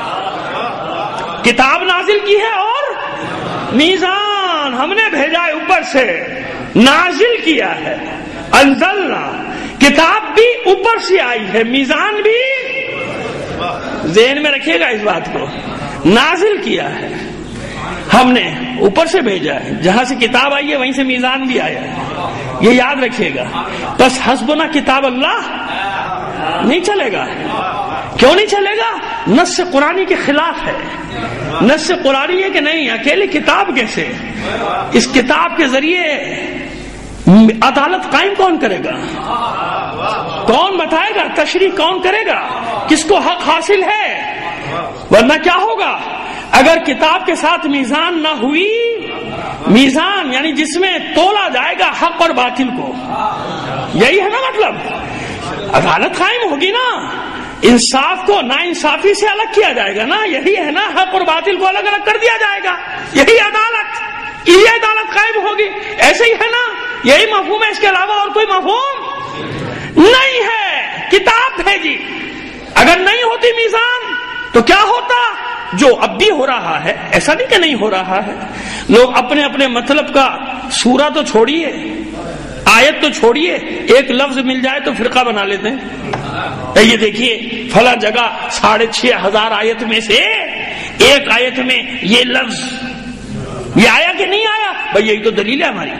S1: کتاب نازل کی ہے اور میزان ہم نے بھیجا ہے, اوپر سے نازل کیا ہے. انزلنا, کتاب بھی اوپر سے آئی ہے, میزان بھی, ذہن میں رکھیے گا اس بات کو, نازل کیا ہے ہم نے, اوپر سے بھیجا ہے. جہاں سے کتاب آئی ہے وہیں سے میزان بھی آیا ہے, یہ یاد رکھیے گا. بس حسبنا کتاب اللہ نہیں چلے گا. کیوں نہیں چلے گا؟ نص قرآنی کے خلاف ہے. نص قرآنی ہے کہ نہیں, اکیلی کتاب کیسے؟ اس کتاب کے ذریعے عدالت قائم کون کرے گا؟ کون بتائے گا؟ تشریح کون کرے گا؟ کس کو حق حاصل ہے؟ ورنہ کیا ہوگا اگر کتاب کے ساتھ میزان نہ ہوئی؟ میزان یعنی جس میں تولا جائے گا حق اور باطل کو, یہی ہے نا مطلب. عدالت قائم ہوگی نا, انصاف کو نا انصافی سے الگ کیا جائے گا نا, یہی ہے نا, حق اور باطل کو الگ الگ کر دیا جائے گا, یہی عدالت, یہ عدالت قائم ہوگی. ایسے ہی ہے نا, یہی مفہوم ہے, اس کے علاوہ اور کوئی مفہوم نہیں ہے. کتاب بھیجی, اگر نہیں ہوتی میزان تو کیا ہوتا؟ جو اب بھی ہو رہا ہے, ایسا نہیں کہ نہیں ہو رہا ہے. لوگ اپنے اپنے مطلب کا سورہ تو چھوڑیے, آیت تو چھوڑیے, ایک لفظ مل جائے تو فرقہ بنا لیتے ہیں. یہ دیکھیے فلاں جگہ 6,500 آیت میں سے ایک آیت میں یہ لفظ, یہ آیا کہ نہیں آیا؟ بھائی یہی تو دلیل ہے ہماری.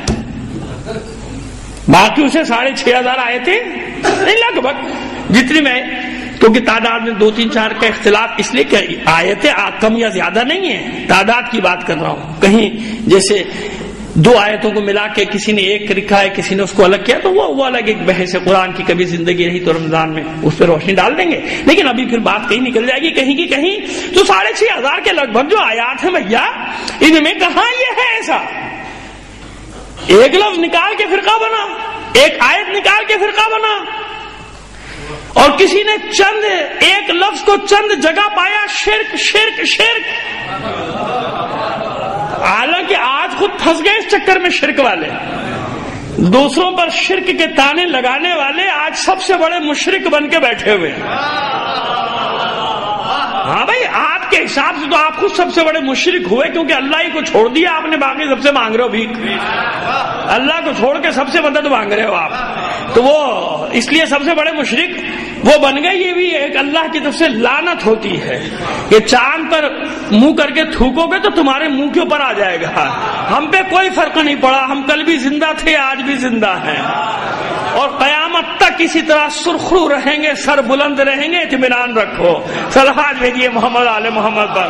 S1: باقی اسے 6,500 آیتیں نہیں, لگ بھگ جتنی میں, کیونکہ تعداد میں 2-3-4 کا اختلاف اس لیے کہ آیتیں کم یا زیادہ نہیں ہیں، تعداد کی بات کر رہا ہوں. کہیں جیسے 2 آیتوں کو ملا کے کسی نے ایک لکھا ہے، کسی نے اس کو الگ کیا، تو وہ الگ ایک بحث ہے. قرآن کی کبھی زندگی رہی تو رمضان میں اس پہ روشنی ڈال دیں گے، لیکن ابھی پھر بات کہیں نکل جائے گی کہیں کی کہیں. تو 6,500 کے لگ بھگ جو آیات ہیں بھیا، ان میں کہاں یہ ہے ایسا ایک لفظ نکال کے فرقہ بنا، ایک آیت نکال کے فرقہ بنا، اور کسی نے چند ایک لفظ کو چند جگہ پایا شرک شرک شرک. حالانکہ آج خود پھنس گئے اس چکر میں شرک والے، دوسروں پر شرک کے تانے لگانے والے آج سب سے بڑے مشرک بن کے بیٹھے ہوئے ہیں. ہاں بھائی، آپ کے حساب سے تو آپ خود سب سے بڑے مشرک ہوئے، کیونکہ اللہ ہی کو چھوڑ دیا آپ نے، باقی سب سے مانگ رہے ہو بھیک. اللہ کو چھوڑ کے سب سے مدد مانگ رہے ہو آپ، تو وہ اس لیے سب سے بڑے مشرک وہ بن گئے. یہ بھی ایک اللہ کی طرف سے لعنت ہوتی ہے کہ چاند پر منہ کر کے تھوکو گے تو تمہارے منہ کے اوپر آ جائے گا. ہم پہ کوئی فرق نہیں پڑا، ہم کل بھی زندہ تھے، آج بھی زندہ ہیں، اور قیامت تک اسی طرح سرخرو رہیں گے، سر بلند رہیں گے. اطمینان رکھو. صلوات بھیجیے محمد آل محمد پر.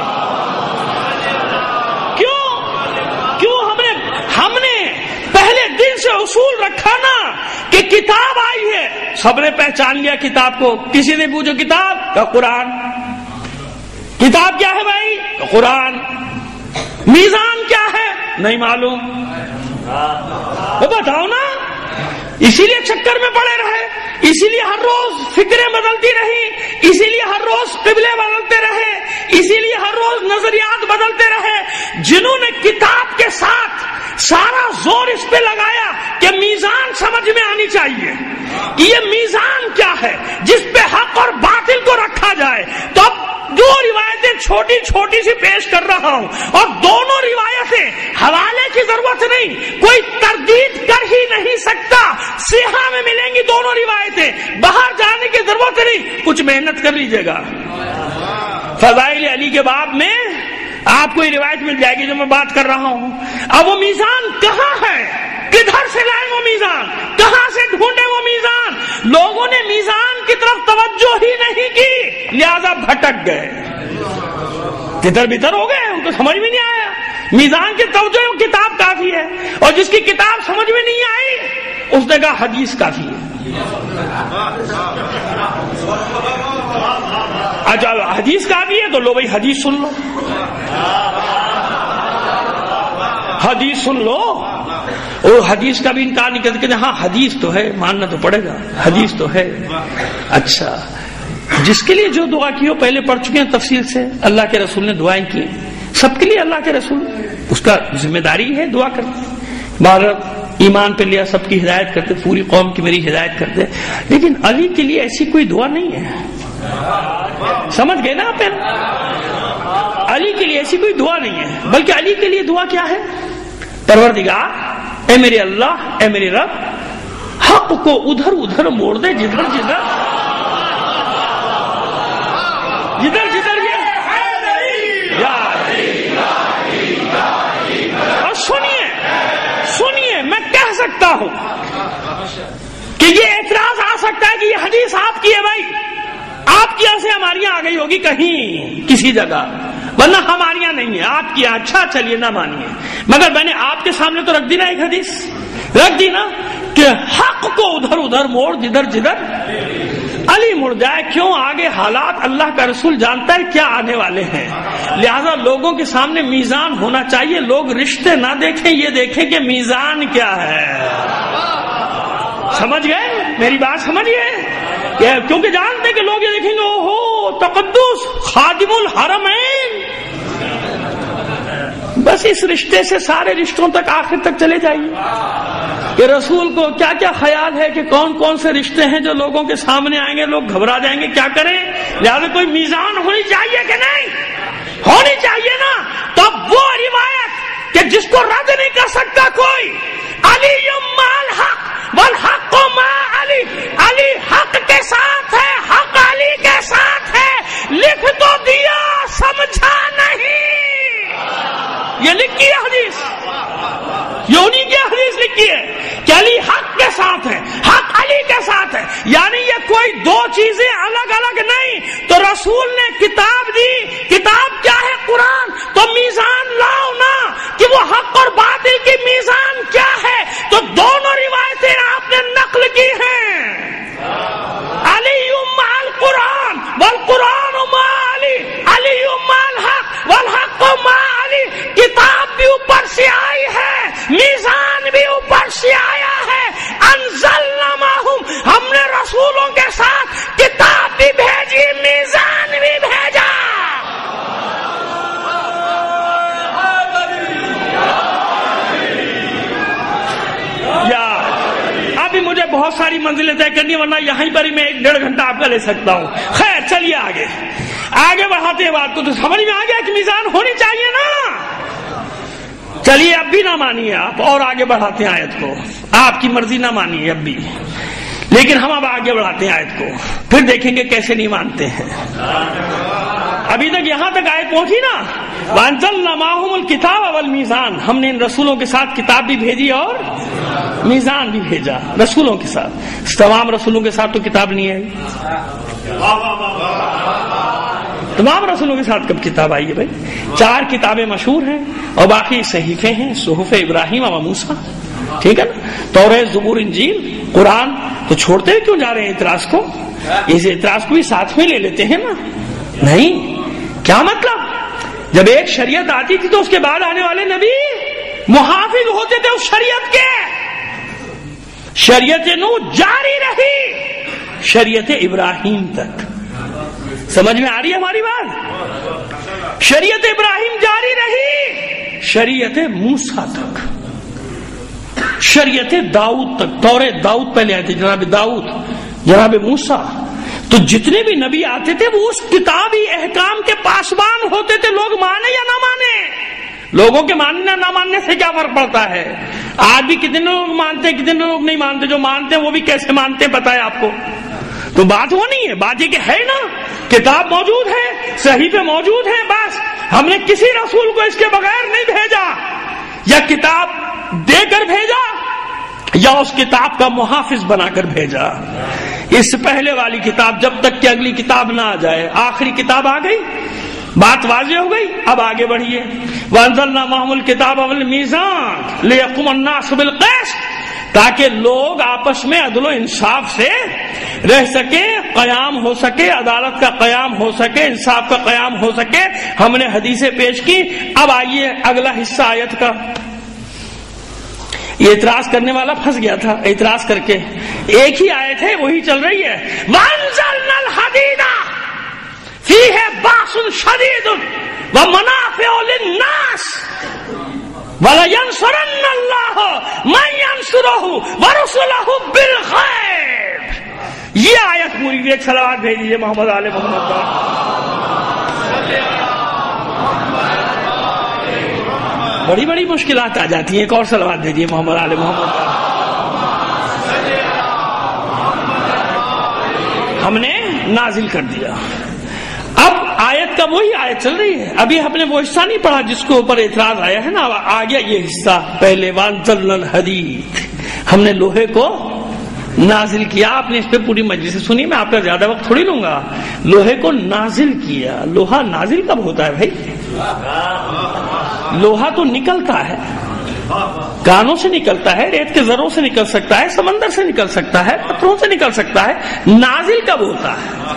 S1: کیوں ہم نے پہلے دن سے اصول رکھا نا کہ کتاب آئی ہے، سب نے پہچان لیا کتاب کو. کسی نے پوچھو کتاب کا قرآن. کتاب کیا ہے بھائی؟ قرآن. میزان کیا ہے؟ نہیں معلوم. وہ بتاؤ نا. اسی لیے چکر میں پڑے رہے، اسی لیے ہر روز فکریں بدلتی رہی، اسی لیے ہر روز قبلے بدلتے رہے، اسی لیے ہر روز نظریات بدلتے رہے. جنہوں نے کتاب کے ساتھ سارا زور اس پہ لگایا کہ میزان سمجھ میں آنی چاہیے کہ یہ میزان کیا ہے جس پہ حق اور باطل کو رکھا جائے. تو اب 2 روایتیں چھوٹی چھوٹی سی پیش کر رہا ہوں، اور دونوں روایتیں حوالے کی ضرورت نہیں، کوئی تردید کر ہی نہیں سکتا. سیاہ میں ملیں گی دونوں روایتیں، باہر جانے کی ضرورت نہیں. کچھ محنت کر لیجیے گا. فضائل علی کے باب میں آپ کو یہ روایت مل جائے گی جو میں بات کر رہا ہوں. اب وہ میزان کہاں ہے؟ کدھر سے لائے وہ میزان؟ کہاں سے ڈھونڈے وہ میزان؟ لوگوں نے میزان کی طرف توجہ ہی نہیں کی، لہذا بھٹک گئے، تتر بتر ہو گئے، ان کو سمجھ میں نہیں آیا. میزان کی توجہ کتاب کافی ہے، اور جس کی کتاب سمجھ میں نہیں آئی اس نے کہا حدیث کافی ہے. اچھا حدیث کافی ہے تو لو بھائی حدیث سن لو، حدیث سن لو. اور حدیث کا بھی انکار نہیں کرتے کہ ہاں حدیث تو ہے، ماننا تو پڑے گا، حدیث تو ہے. اچھا، جس کے لیے جو دعا کی ہو پہلے پڑھ چکے ہیں تفصیل سے. اللہ کے رسول نے دعائیں کی، سب کے لیے اللہ کے رسول اس کا ذمہ داری ہے دعا کرنا. بھارت ایمان پہ لیا، سب کی ہدایت کرتے، پوری قوم کی میری ہدایت کرتے. لیکن علی کے لیے ایسی کوئی دعا نہیں ہے. سمجھ گئے نا آپ؟ علی کے لیے ایسی کوئی دعا نہیں ہے، بلکہ علی کے لیے دعا کیا ہے؟ پروردگار، اے میرے اللہ، اے میرے رب، حق کو ادھر ادھر موڑ دے، جدھر جدھر اور سنیے میں کہہ سکتا ہوں کہ یہ اعتراض آ سکتا ہے کہ یہ حدیث آپ کی ہے. بھائی آپ کی یہاں سے ہماری یہاں آ گئی ہوگی کہیں کسی جگہ، ورنہ ہمارے یہاں نہیں ہے، آپ کی یہاں. اچھا چلیے نہ مانیے، مگر میں نے آپ کے سامنے تو رکھ دی نا ایک حدیث، رکھ دی نا کہ حق کو ادھر ادھر موڑ، جدھر جدھر علی مڑ جائے. کیوں؟ آگے حالات اللہ کا رسول جانتا ہے کیا آنے والے ہیں، لہذا لوگوں کے سامنے میزان ہونا چاہیے. لوگ رشتے نہ دیکھیں، یہ دیکھیں کہ میزان کیا ہے. سمجھ گئے میری بات؟ سمجھیے، کیونکہ جانتے کہ لوگ یہ دیکھیں گے اوہو تقدس خادم الحرمین، بس اس رشتے سے سارے رشتوں تک آخر تک چلے جائیے کہ رسول کو کیا کیا خیال ہے کہ کون کون سے رشتے ہیں جو لوگوں کے سامنے آئیں گے، لوگ گھبرا جائیں گے. کیا کریں؟ لہٰذا کوئی میزان ہونی چاہیے کہ نہیں؟ ہونی چاہیے نا. تب وہ روایت کہ جس کو رد نہیں کر سکتا کوئی، علی مال حق والحق ما علی، علی حق کے ساتھ ہے، حق علی کے ساتھ ہے. لکھ تو دیا، سمجھا نہیں. یہ لکھی ہے حدیث، یونی کی حدیث لکھی ہے کہ علی حق کے ساتھ ہے، حق علی کے ساتھ ہے. یعنی یہ کوئی دو چیزیں الگ الگ نہیں، منزلیں طے کرنی ہے، ورنہ یہیں پر ہی میں 1-1.5 گھنٹہ آپ کا لے سکتا ہوں. خیر چلیے آگے بڑھاتے ہیں بات کو. تو سمجھ میں آ گیا کہ میزان ہونی چاہیے نا. چلیے اب بھی نہ مانیے آپ، اور آگے بڑھاتے ہیں آیت کو. آپ کی مرضی نہ مانیے اب بھی، لیکن ہم اب آگے بڑھاتے ہیں آیت کو، پھر دیکھیں گے کیسے نہیں مانتے ہیں. ابھی تک یہاں تک آیت پہنچی نا، وَأَنزَلْنَا مَعَهُمُ الْكِتَابَ وَالْمِيزَانَ، ہم نے ان رسولوں کے ساتھ کتاب بھی بھیجی اور میزان بھی بھیجا. رسولوں کے ساتھ، تمام رسولوں کے ساتھ تو کتاب نہیں ہے. تمام رسولوں کے ساتھ کب کتاب آئی ہے بھائی؟ 4 کتابیں مشہور ہیں اور باقی صحیفے ہیں، صحف ابراہیم و موسیٰ، ٹھیک ہے نا، توریت، زبور، انجیل، قرآن. تو چھوڑتے کیوں جا رہے ہیں اعتراض کو؟ اس اعتراض کو بھی ساتھ میں لے لیتے ہیں نا. نہیں، کیا مطلب؟ جب ایک شریعت آتی تھی تو اس کے بعد آنے والے نبی محافظ ہوتے تھے اس شریعت کے. شریعت نو جاری رہی شریعت ابراہیم تک. سمجھ میں آ رہی ہے ہماری بات؟ شریعت ابراہیم جاری رہی شریعت موسیٰ تک، شریعت داؤد تک. توریت داؤد پہلے آئے تھے، جناب داؤد، جناب موسیٰ. تو جتنے بھی نبی آتے تھے وہ اس کتابی احکام کے پاسبان ہوتے تھے. لوگ مانے یا نہ مانے، لوگوں کے ماننے نہ ماننے سے کیا فرق پڑتا ہے؟ آج بھی کتنے لوگ مانتے ہیں، کتنے لوگ نہیں مانتے. جو مانتے ہیں وہ بھی کیسے مانتے ہیں پتا ہے آپ کو. تو بات وہ نہیں ہے، بات یہ کہ ہے نا، کتاب موجود ہے، صحیفے موجود ہیں. بس ہم نے کسی رسول کو اس کے بغیر نہیں بھیجا، یا کتاب دے کر بھیجا یا اس کتاب کا محافظ بنا کر بھیجا. اس پہلے والی کتاب جب تک کہ اگلی کتاب نہ آ جائے. آخری کتاب آ گئی، بات واضح ہو گئی. اب آگے بڑھیے. وَأَنزَلْنَا مَعَهُمُ الْكِتَابَ وَالْمِيزَانَ لِيَقُومَ النَّاسُ بِالْقِسْطِ، تاکہ لوگ آپس میں عدل و انصاف سے رہ سکے، قیام ہو سکے، عدالت کا قیام ہو سکے، انصاف کا قیام ہو سکے. ہم نے حدیثیں پیش کی. اب آئیے اگلا حصہ آیت کا. یہ اعتراض کرنے والا پھنس گیا تھا اعتراض کر کے. ایک ہی آیت ہے، وہی چل رہی ہے. وَأَنزَلْنَا الْحَدِيدَ فِيهِ بَأْسٌ شَدِيدٌ وَمَنَافِعُ لِلنَّاسِ وَلَيَنْصُرَنَّ اللَّهُ مَن يَنْصُرُهُ وَرُسُلَهُ بِالْغَيْبِ. یہ آیت پوری. ایک صلوات بھیج دیجیے محمد آل محمد کا. بڑی بڑی مشکلات آ جاتی ہیں. ایک اور صلوات بھیجیے محمد آل محمد کا. ہم نے نازل کر دیا. اب آیت کا وہی آیت چل رہی ہے. ابھی ہم نے وہ حصہ نہیں پڑھا جس کے اوپر اعتراض آیا ہے نا. آ گیا یہ حصہ پہلے. وَأَنزَلْنَا الْحَدِيدَ، ہم نے لوہے کو نازل کیا. آپ نے اس پہ پوری مجلس سنی، میں آپ کا زیادہ وقت تھوڑی لوں گا. لوہے کو نازل کیا. لوہا نازل کب ہوتا ہے بھائی؟ لوہا تو نکلتا ہے، کانوں سے نکلتا ہے، ریت کے ذروں سے نکل سکتا ہے، سمندر سے نکل سکتا ہے، پتھروں سے نکل سکتا ہے. نازل کب ہوتا ہے؟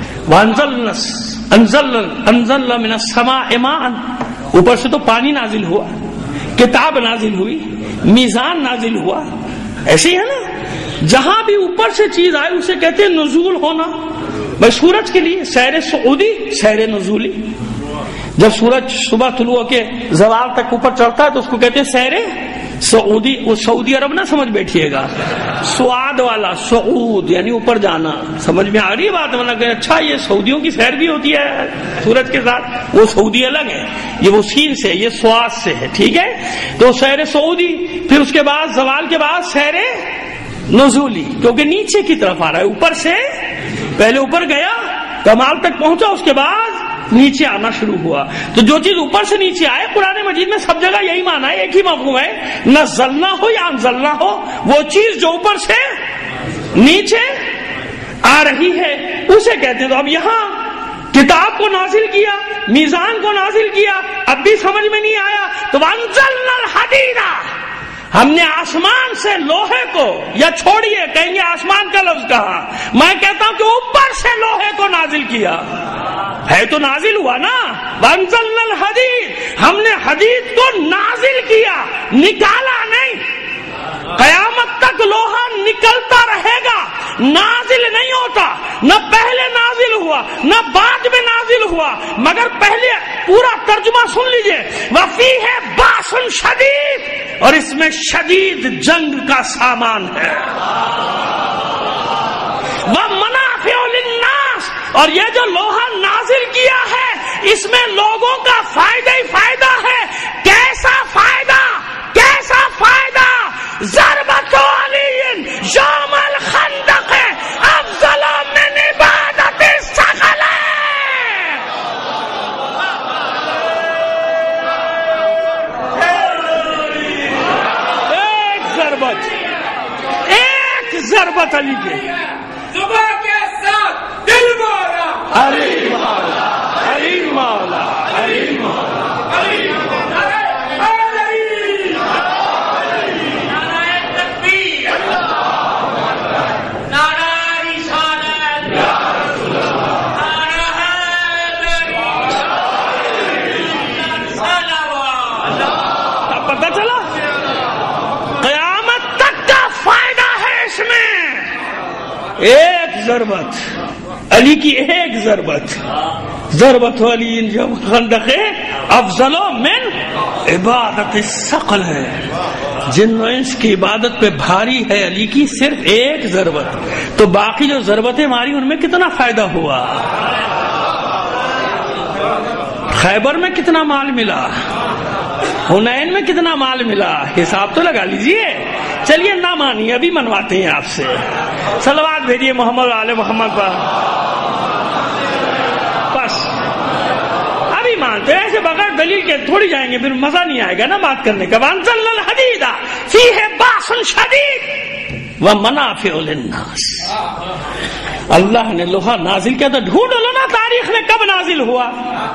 S1: انزلنا من السماء ماء، اوپر سے تو پانی نازل ہوا، کتاب نازل ہوئی، میزان نازل ہوا. ایسے ہی ہے نا، جہاں بھی اوپر سے چیز آئے اسے کہتے ہیں نزول ہونا. بھائی سورج کے لیے سیر سعودی، سیر نزولی. جب سورج صبح طلوع کے زوال تک اوپر چڑھتا ہے تو اس کو کہتے ہیں سیر سعودی. وہ سعودی عرب نہ سمجھ بیٹھیے گا، سعاد والا، سعود یعنی اوپر جانا. سمجھ میں آ رہی ہے بات؟ ورنہ کہ اچھا یہ سعودیوں کی سیر بھی ہوتی ہے سورج کے ساتھ. وہ سعودی الگ ہے، یہ وہ سین سے، یہ سواد سے ہے، ٹھیک ہے. تو سیر سعودی، پھر اس کے بعد زوال کے بعد سیر نزولی، کیونکہ نیچے کی طرف آ رہا ہے. اوپر سے پہلے اوپر گیا، کمال تک پہنچا، اس کے بعد نیچے آنا شروع ہوا. تو جو چیز اوپر سے نیچے آئے، قرآن مجید میں سب جگہ یہی معنی ہے، ایک ہی مفہوم ہے. نزلنا ہو یا انزلنا ہو، وہ چیز جو اوپر سے نیچے آ رہی ہے اسے کہتے ہیں. تو اب یہاں کتاب کو نازل کیا، میزان کو نازل کیا، اب بھی سمجھ میں نہیں آیا. تو وانزلنا الحدید، ہم نے آسمان سے لوہے کو، یا چھوڑیے کہیں گے آسمان کا لفظ کہا، میں کہتا ہوں کہ اوپر سے لوہے کو نازل کیا. ہے تو نازل ہوا نا. وانزلنا الحدید، ہم نے حدید کو نازل کیا، نکالا نہیں. قیامت تک لوہا نکلتا رہے گا، نازل نہیں ہوتا. نہ پہلے نازل ہوا نہ بعد میں نازل ہوا، مگر پہلے پورا ترجمہ سن لیجئے. وفیہ باس شدید، اور اس میں شدید جنگ کا سامان ہے. اور یہ جو لوہا نازل کیا ہے اس میں لوگوں کا فائدہ ہی فائدہ ہے. کیسا فائدہ؟ کیسا فائدہ؟ ضربت علی یوم الخندق افضل من عبادت الثقل. ایک ضربت علی کے
S2: صبح کے ساتھ دل مولا
S1: علی مولا علی مولا علی مولا
S2: علی نعرہ تکبیر، نعرہ رسالت، نعرہ حیدری، صلوات.
S1: اب پتہ چلا قیامت تک کا فائدہ ہے اس میں. ایک ضربت علی کی، ایک ضربت علی جب خندق افضل من عبادت الثقل ہے. جن و انس کی عبادت پہ بھاری ہے علی کی صرف ایک ضربت. تو باقی جو ضربتیں ماری ان میں کتنا فائدہ ہوا؟ خیبر میں کتنا مال ملا؟ حنین میں کتنا مال ملا؟ حساب تو لگا لیجئے. چلیے نہ مانیے، ابھی منواتے ہیں آپ سے. صلوات بھیجیے محمد و آل محمد پر. بس ابھی مانتے ہیں، ایسے بغیر دلیل کے تھوڑی جائیں گے، پھر مزہ نہیں آئے گا نا بات کرنے کا. وانزلنا الحدید فیہ باس شدید ومنافع للناس. اللہ نے لوہا نازل کیا تھا. ڈھونڈ لو نا تاریخ میں کب نازل ہوا.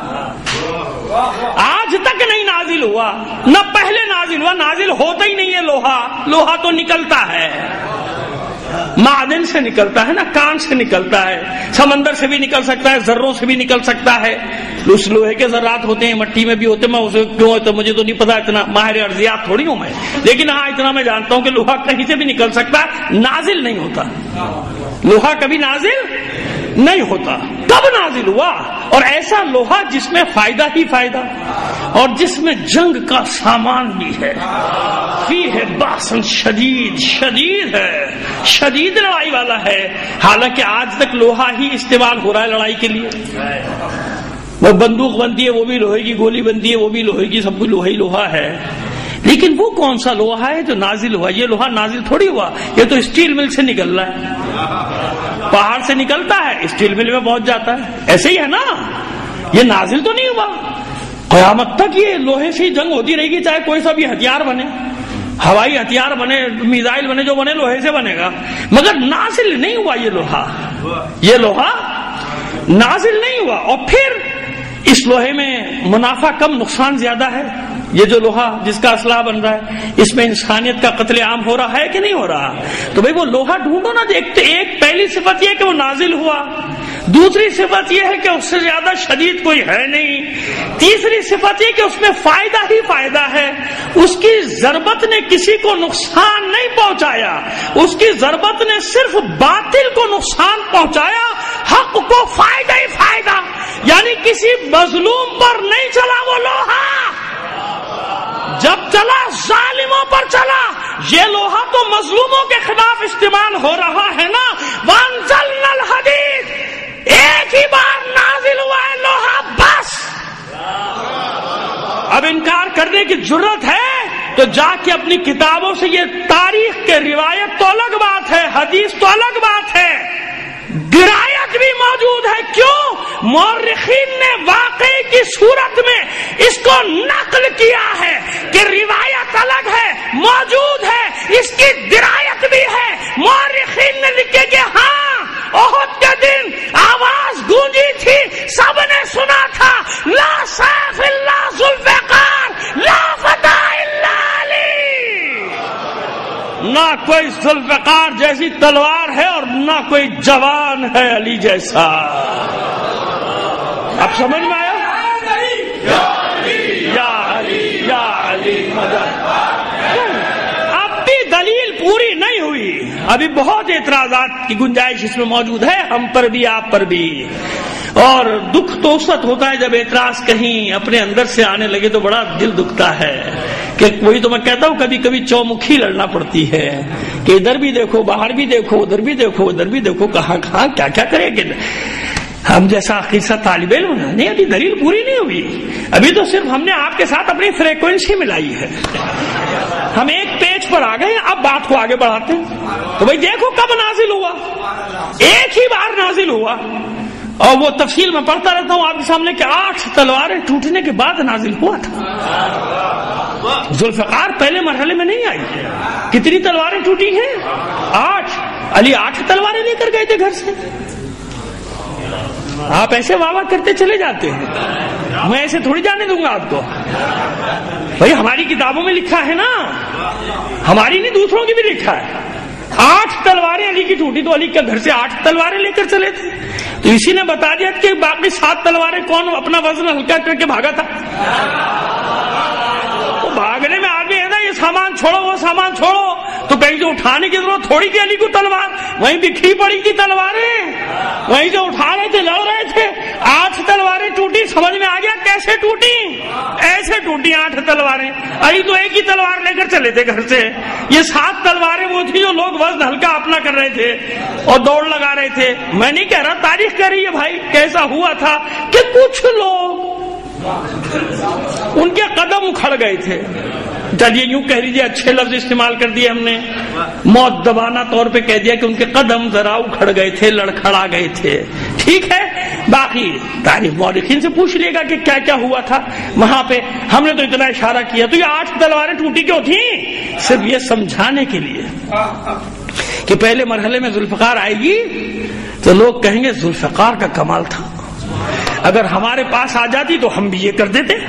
S1: آج تک نہیں نازل ہوا، نہ پہلے نازل ہوا. نازل ہوتا ہی نہیں ہے لوہا. لوہا تو نکلتا ہے، معدن سے نکلتا ہے نا، کان سے نکلتا ہے. سمندر سے بھی نکل سکتا ہے، ذروں سے بھی نکل سکتا ہے. اس لوہے کے ذرات ہوتے ہیں، مٹی میں بھی ہوتے ہیں. میں اسے کیوں ہوتا مجھے تو نہیں پتا، اتنا ماہر ارضیات تھوڑی ہوں میں. لیکن ہاں اتنا میں جانتا ہوں کہ لوہا کہیں سے بھی نکل سکتا ہے، نازل نہیں ہوتا. لوہا کبھی نازل نہیں ہوتا. کب نازل ہوا؟ اور ایسا لوہا جس میں فائدہ ہی فائدہ، اور جس میں جنگ کا سامان بھی ہے. فیہ باس شدید، شدید ہے، شدید لڑائی والا ہے. حالانکہ آج تک لوہا ہی استعمال ہو رہا ہے لڑائی کے لیے. وہ بندوق بنتی ہے وہ بھی لوہے کی، گولی بنتی ہے وہ بھی لوہے کی، سب کچھ لوہا ہی لوہا ہے. لیکن وہ کون سا لوہا ہے جو نازل ہوا؟ یہ لوہا نازل تھوڑی ہوا، یہ تو اسٹیل مل سے نکل رہا ہے. پہاڑ سے نکلتا ہے، اسٹیل مل میں پہنچ جاتا ہے. ایسے ہی ہے نا، یہ نازل تو نہیں ہوا. قیامت تک یہ لوہے سے جنگ ہوتی رہے گی، چاہے کوئی سا بھی ہتھیار بنے، ہوائی ہتھیار بنے، میزائل بنے، جو بنے لوہے سے بنے گا. مگر نازل نہیں ہوا یہ لوہا. یہ لوہا نازل نہیں ہوا. اور پھر اس لوہے میں منافع کم، نقصان زیادہ ہے. یہ جو لوہا جس کا اسلحہ بن رہا ہے، اس میں انسانیت کا قتل عام ہو رہا ہے کہ نہیں ہو رہا؟ تو بھئی وہ لوہا ڈھونڈو نا. ایک پہلی صفت یہ کہ وہ نازل ہوا. دوسری صفت یہ ہے کہ اس سے زیادہ شدید کوئی ہے نہیں. تیسری صفت یہ کہ اس میں فائدہ ہی فائدہ ہے. اس کی ضربت نے کسی کو نقصان نہیں پہنچایا، اس کی ضربت نے صرف باطل کو نقصان پہنچایا، حق کو فائدہ ہی فائدہ. یعنی کسی مظلوم پر نہیں چلا وہ لوہا، جب چلا ظالموں پر چلا. یہ لوہا تو مظلوموں کے خلاف استعمال ہو رہا ہے نا. وانزلنا الحدید، ایک ہی بار نازل ہوا ہے لوہا بس. اب انکار کرنے کی جرت ہے تو جا کے اپنی کتابوں سے یہ تاریخ کے روایت تو الگ بات ہے، حدیث تو الگ بات ہے، درایت بھی موجود ہے. کیوں؟ مورخین نے واقعے کی صورت میں اس کو نقل کیا ہے کہ روایت الگ ہے، موجود ہے، اس کی درایت بھی ہے. مورخین نے لکھے کہ ہاں احد کے دن آواز گونجی تھی، سب نے سنا تھا، لا سیف الا ذوالفقار، لا فتح الا علی. نہ کوئی ذوالفقار جیسی تلوار ہے اور نہ کوئی جوان ہے علی جیسا. اب سمجھ میں آیا؟ یا علی یا علی یا علی مدد. اب بھی دلیل پوری نہیں ہوئی، ابھی بہت اعتراضات کی گنجائش اس میں موجود ہے، ہم پر بھی آپ پر بھی. اور دکھ تو اس وقت ہوتا ہے جب اعتراض کہیں اپنے اندر سے آنے لگے تو بڑا دل دکھتا ہے. کہ وہی تو میں کہتا ہوں کبھی کبھی چومکھی لڑنا پڑتی ہے کہ ادھر بھی دیکھو، باہر بھی دیکھو، ادھر بھی دیکھو، ادھر بھی دیکھو، کہاں کہاں کیا کیا کرے گا. ہم جیسا قصہ طالب علم نہیں، ابھی دلیل پوری نہیں ہوئی، ابھی تو صرف ہم نے آپ کے ساتھ اپنی فریکوینسی ملائی ہے، ہم ایک پیج پر آ گئے، اب بات کو آگے بڑھاتے ہیں۔ تو بھائی دیکھو کب نازل ہوا، ایک ہی بار نازل ہوا، اور وہ تفصیل میں پڑھتا رہتا ہوں آپ کے سامنے کہ 8 تلواریں ٹوٹنے کے بعد نازل ہوا تھا۔ ذوالفقار پہلے مرحلے میں نہیں آئی، کتنی تلواریں ٹوٹی ہیں؟ 8۔ علی 8 تلواریں لے کر گئے تھے گھر سے۔ آپ ایسے واہ کرتے چلے جاتے ہیں، میں ایسے تھوڑی جانے دوں گا آپ کو۔ بھائی ہماری کتابوں میں لکھا ہے نا، ہماری نہیں دوسروں کی بھی لکھا ہے، 8 تلواریں علی کی ٹوٹی، تو علی کے گھر سے 8 تلواریں لے کر چلے تھے، تو اسی نے بتا دیا کہ باقی 7 تلواریں کون اپنا وزن ہلکا کر کے بھاگا تھا۔ تو بھاگنے میں آدمی ہے نا، یہ سامان چھوڑو وہ سامان چھوڑو، تو کہیں سے اٹھانے کی ضرورت تھوڑی تھی علی کو تلوار، وہیں بکھری پڑی تھی تلواریں، وہیں سے اٹھا رہے تھے، لڑ رہے تھے۔ 8 تلواریں ٹوٹی، سمجھ میں آ گیا کیسے ٹوٹی؟ ایسے ٹوٹی 8 تلواریں۔ علی تو ایک ہی تلوار لے کر چلے تھے گھر سے، یہ 7 تلواریں وہ تھی جو لوگ وزن ہلکا اپنا کر رہے تھے اور دوڑ لگا رہے تھے۔ میں نہیں کہہ رہا، تاریخ کہہ رہی ہے بھائی کیسا ہوا تھا کہ کچھ لوگ ان کے قدم اکھڑ گئے تھے، چلیے یوں کہہ لیجیے، اچھے لفظ استعمال کر دیے ہم نے، موت دبانا طور پہ کہہ دیا کہ ان کے قدم ذرا اکھڑ گئے تھے، لڑکھڑا گئے تھے، ٹھیک ہے۔ باقی تاریخ مورخین سے پوچھ لیے گا کہ کیا کیا ہوا تھا وہاں پہ، ہم نے تو اتنا اشارہ کیا۔ تو یہ 8 تلواریں ٹوٹی کیوں تھیں؟ صرف یہ سمجھانے کے لیے کہ پہلے مرحلے میں ذوالفقار آئے گی تو لوگ کہیں گے ذوالفقار کا کمال تھا، اگر ہمارے پاس آ جاتی تو ہم بھی یہ کر دیتے۔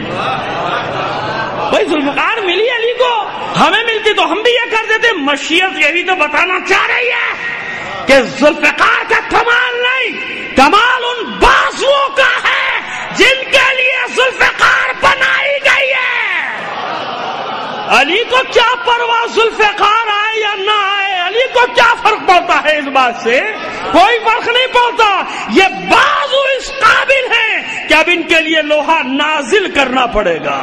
S1: بھائی ذوالفقار ملی علی کو، ہمیں ملتی تو ہم بھی یہ کر دیتے۔ مشیت یہی تو بتانا چاہ رہی ہے کہ ذوالفقار کا کمال نہیں، کمال ان بازوؤں کا ہے جن کے لیے ذوالفقار بنائی گئی ہے۔ علی کو کیا پرواہ ذوالفقار آئے یا نہ آئے، علی کو کیا فرق پڑتا ہے اس بات سے؟ کوئی فرق نہیں پڑتا۔ یہ بازو اس قابل ہیں کہ اب ان کے لیے لوہا نازل کرنا پڑے گا۔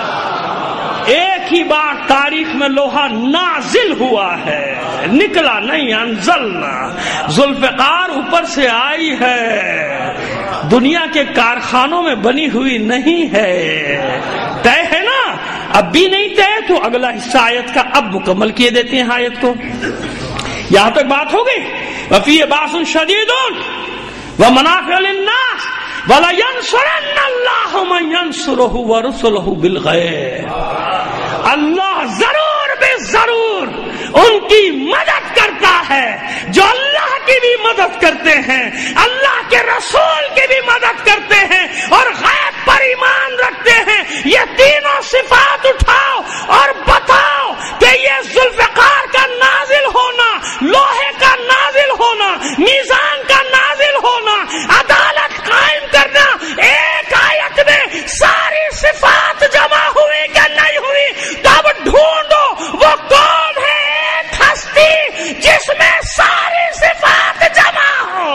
S1: ایک ہی بار تاریخ میں لوہا نازل ہوا ہے، نکلا نہیں، انزلنا۔ ذوالفقار اوپر سے آئی ہے، دنیا کے کارخانوں میں بنی ہوئی نہیں ہے، طے ہے نا؟ اب بھی نہیں طے تو اگلا حصہ آیت کا اب مکمل کیے دیتے ہیں آیت کو۔ یہاں تک بات ہو گئی، وفیہ باس شدید ومنافع للناس وَلَيَنْصُرَنَّ اللَّهُ مَنْ يَنْصُرُهُ وَرُسُلُهُ بِالْغَيْبِ، اللہ ضرور بے ضرور ان کی مدد کرتا ہے جو اللہ کی بھی مدد کرتے ہیں، اللہ کے رسول کی بھی مدد کرتے ہیں اور غیب پر ایمان رکھتے ہیں۔ یہ تینوں صفات اٹھاؤ اور بتاؤ کہ یہ ذوالفقار کا نازل ہونا، لوہے کا نازل ہونا، میزان کا نازل ہونا، عدالت قائم کرنا، ایک آیت میں ساری صفات جمع ہوئی کہ نہیں ہوئی؟ تب ڈھونڈو وہ کون ہے ایک ہستی جس میں ساری صفات جمع ہو۔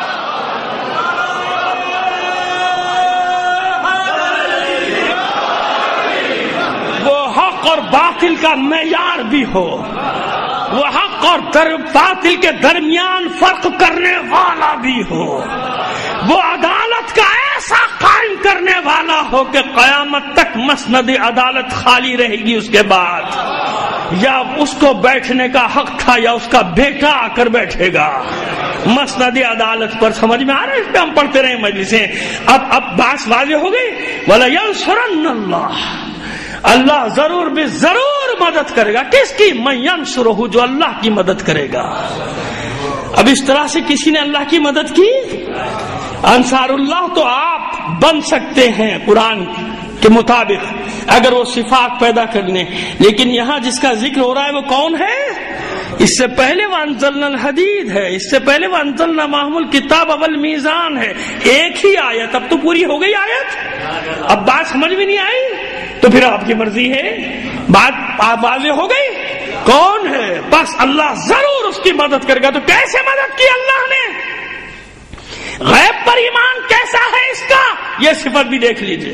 S1: وہ حق اور باطل کا معیار بھی ہو، وہ حق اور باطل کے درمیان فرق کرنے والا بھی ہو، وہ عدالت کا ایسا قائم کرنے والا ہو کہ قیامت تک مسند عدالت خالی رہے گی اس کے بعد، یا اس کو بیٹھنے کا حق تھا یا اس کا بیٹا آ کر بیٹھے گا مسند عدالت پر۔ سمجھ میں آ رہا ہے؟ اس پہ ہم پڑھتے رہے مجلسیں، اب بات واضح ہو گئی۔ وَلَيَنْصُرَنَّ اللَّهُ، اللہ ضرور بھی ضرور مدد کرے گا۔ کس کی؟ مَن يَنْصُرُهُ، جو اللہ کی مدد کرے گا۔ اب اس طرح سے کسی نے اللہ کی مدد کی؟ انصار اللہ تو آپ بن سکتے ہیں قرآن کے مطابق اگر وہ صفات پیدا کر لیں، لیکن یہاں جس کا ذکر ہو رہا ہے وہ کون ہے؟ اس سے پہلے وَأَنزَلْنَا الْحَدِيدَ ہے، اس سے پہلے وَأَنزَلْنَا مَعَهُ الْكِتَابَ وَالْمِيزَانَ ہے، ایک ہی آیت۔ اب تو پوری ہو گئی آیت، اب بات سمجھ میں نہیں آئی تو پھر آپ کی مرضی ہے، بات واضح ہو گئی کون ہے؟ بس اللہ ضرور اس کی مدد کرے گا۔ تو کیسے مدد کی اللہ نے؟ غیب پر ایمان کیسا ہے اس کا؟ یہ صفت بھی دیکھ لیجئے،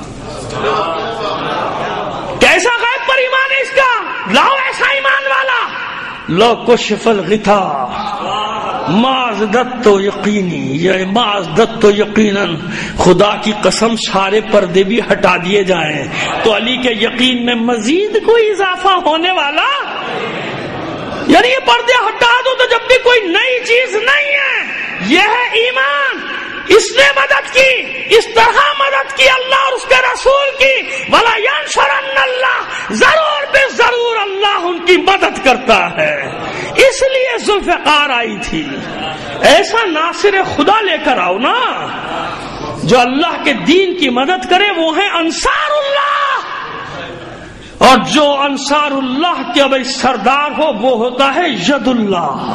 S1: کیسا غیب پر ایمان ہے اس کا؟ لاؤ ایسا ایمان والا۔ لو کشف الغطا معذدت تو یقینی، یہ معذدت تو یقیناً، خدا کی قسم سارے پردے بھی ہٹا دیے جائیں تو علی کے یقین میں مزید کوئی اضافہ ہونے والا، یعنی یہ پردے ہٹا دو تو جب بھی کوئی نئی چیز نہیں ہے، یہ ہے ایمان، اس نے مدد کی، اس طرح مدد کی اللہ اور اس کے رسول کی، وَلَا يَنْصُرَنَّ اللَّهُ، ضرور بے ضرور اللہ ان کی مدد کرتا ہے۔ اس لیے ذوالفقار آئی تھی، ایسا ناصر خدا لے کر آؤ نا جو اللہ کے دین کی مدد کرے، وہ ہے انصار اللہ، اور جو انصار اللہ کے اب سردار ہو وہ ہوتا ہے ید اللہ۔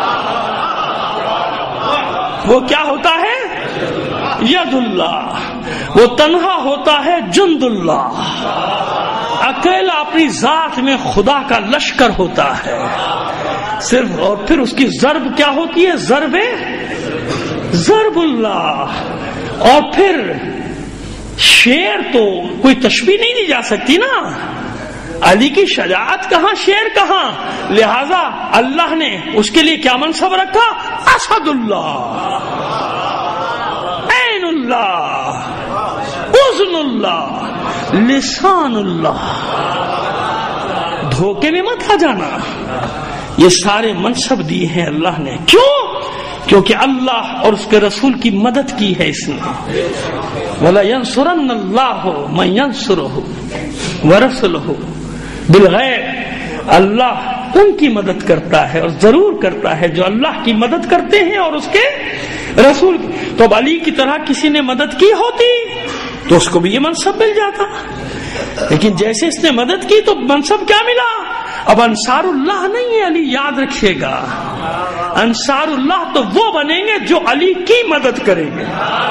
S1: وہ کیا ہوتا ہے؟ ید اللہ۔ وہ تنہا ہوتا ہے جند اللہ، اکیلا اپنی ذات میں خدا کا لشکر ہوتا ہے صرف، اور پھر اس کی ضرب کیا ہوتی ہے؟ ضرب اللہ۔ اور پھر شیر تو کوئی تشبیہ نہیں دی جا سکتی نا، علی کی شجاعت کہاں، شیر کہاں، لہذا اللہ نے اس کے لیے کیا منصب رکھا؟ اسد اللہ، عین اللہ، اذن اللہ، لسان اللہ۔ دھوکے میں مت آ جانا، یہ سارے منصب دیے ہیں اللہ نے، کیوں؟ کیونکہ اللہ اور اس کے رسول کی مدد کی ہے اس نے۔ وَلَا يَنْصُرَنَّ اللَّهُ مَن يَنْصُرُهُ وَرَسُولُهُ بالغیب، اللہ ان کی مدد کرتا ہے اور ضرور کرتا ہے جو اللہ کی مدد کرتے ہیں اور اس کے رسول کی۔ تو اب علی کی طرح کسی نے مدد کی ہوتی تو اس کو بھی یہ منصب مل جاتا، لیکن جیسے اس نے مدد کی تو منصب کیا ملا؟ اب انصار اللہ نہیں ہے علی، یاد رکھیے گا، انصار اللہ تو وہ بنیں گے جو علی کی مدد کریں گے،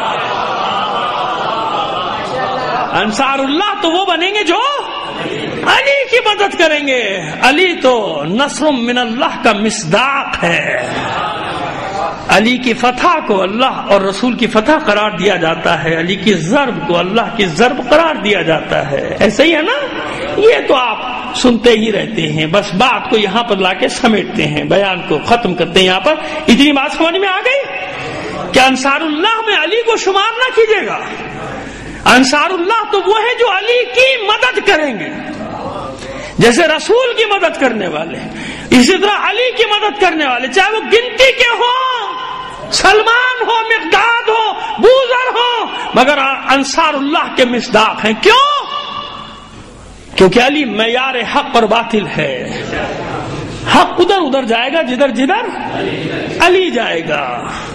S1: انصار اللہ تو وہ بنیں گے جو علی کی مدد کریں گے۔ علی تو نصر من اللہ کا مصداق ہے، علی کی فتح کو اللہ اور رسول کی فتح قرار دیا جاتا ہے، علی کی ضرب کو اللہ کی ضرب قرار دیا جاتا ہے، ایسا ہی ہے نا؟ یہ تو آپ سنتے ہی رہتے ہیں، بس بات کو یہاں پر لا کے سمیٹتے ہیں، بیان کو ختم کرتے ہیں۔ یہاں پر اتنی بات سمجھ میں آ گئی کہ انصار اللہ میں علی کو شمار نہ کیجیے گا، انصار اللہ تو وہ ہے جو علی کی مدد کریں گے، جیسے رسول کی مدد کرنے والے، اسی طرح علی کی مدد کرنے والے، چاہے وہ گنتی کے ہوں، سلمان ہو، مقداد ہو، بوذر ہو، مگر انصار اللہ کے مصداق ہیں۔ کیوں؟ کیونکہ علی معیار حق اور باطل ہے، حق ادھر ادھر جائے گا جدھر جدھر علی جائے گا،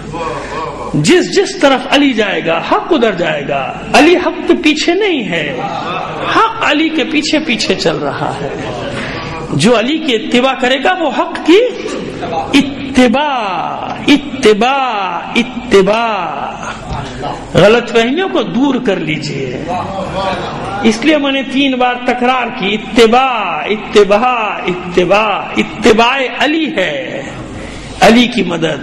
S1: جس طرف علی جائے گا حق ادھر جائے گا، علی حق کے پیچھے نہیں ہے، حق علی کے پیچھے پیچھے چل رہا ہے، جو علی کی اتباع کرے گا وہ حق کی اتباع۔ غلط فہمیوں کو دور کر لیجئے، اس لیے میں نے 3 بار تکرار کی، اتباع علی ہے، علی کی مدد۔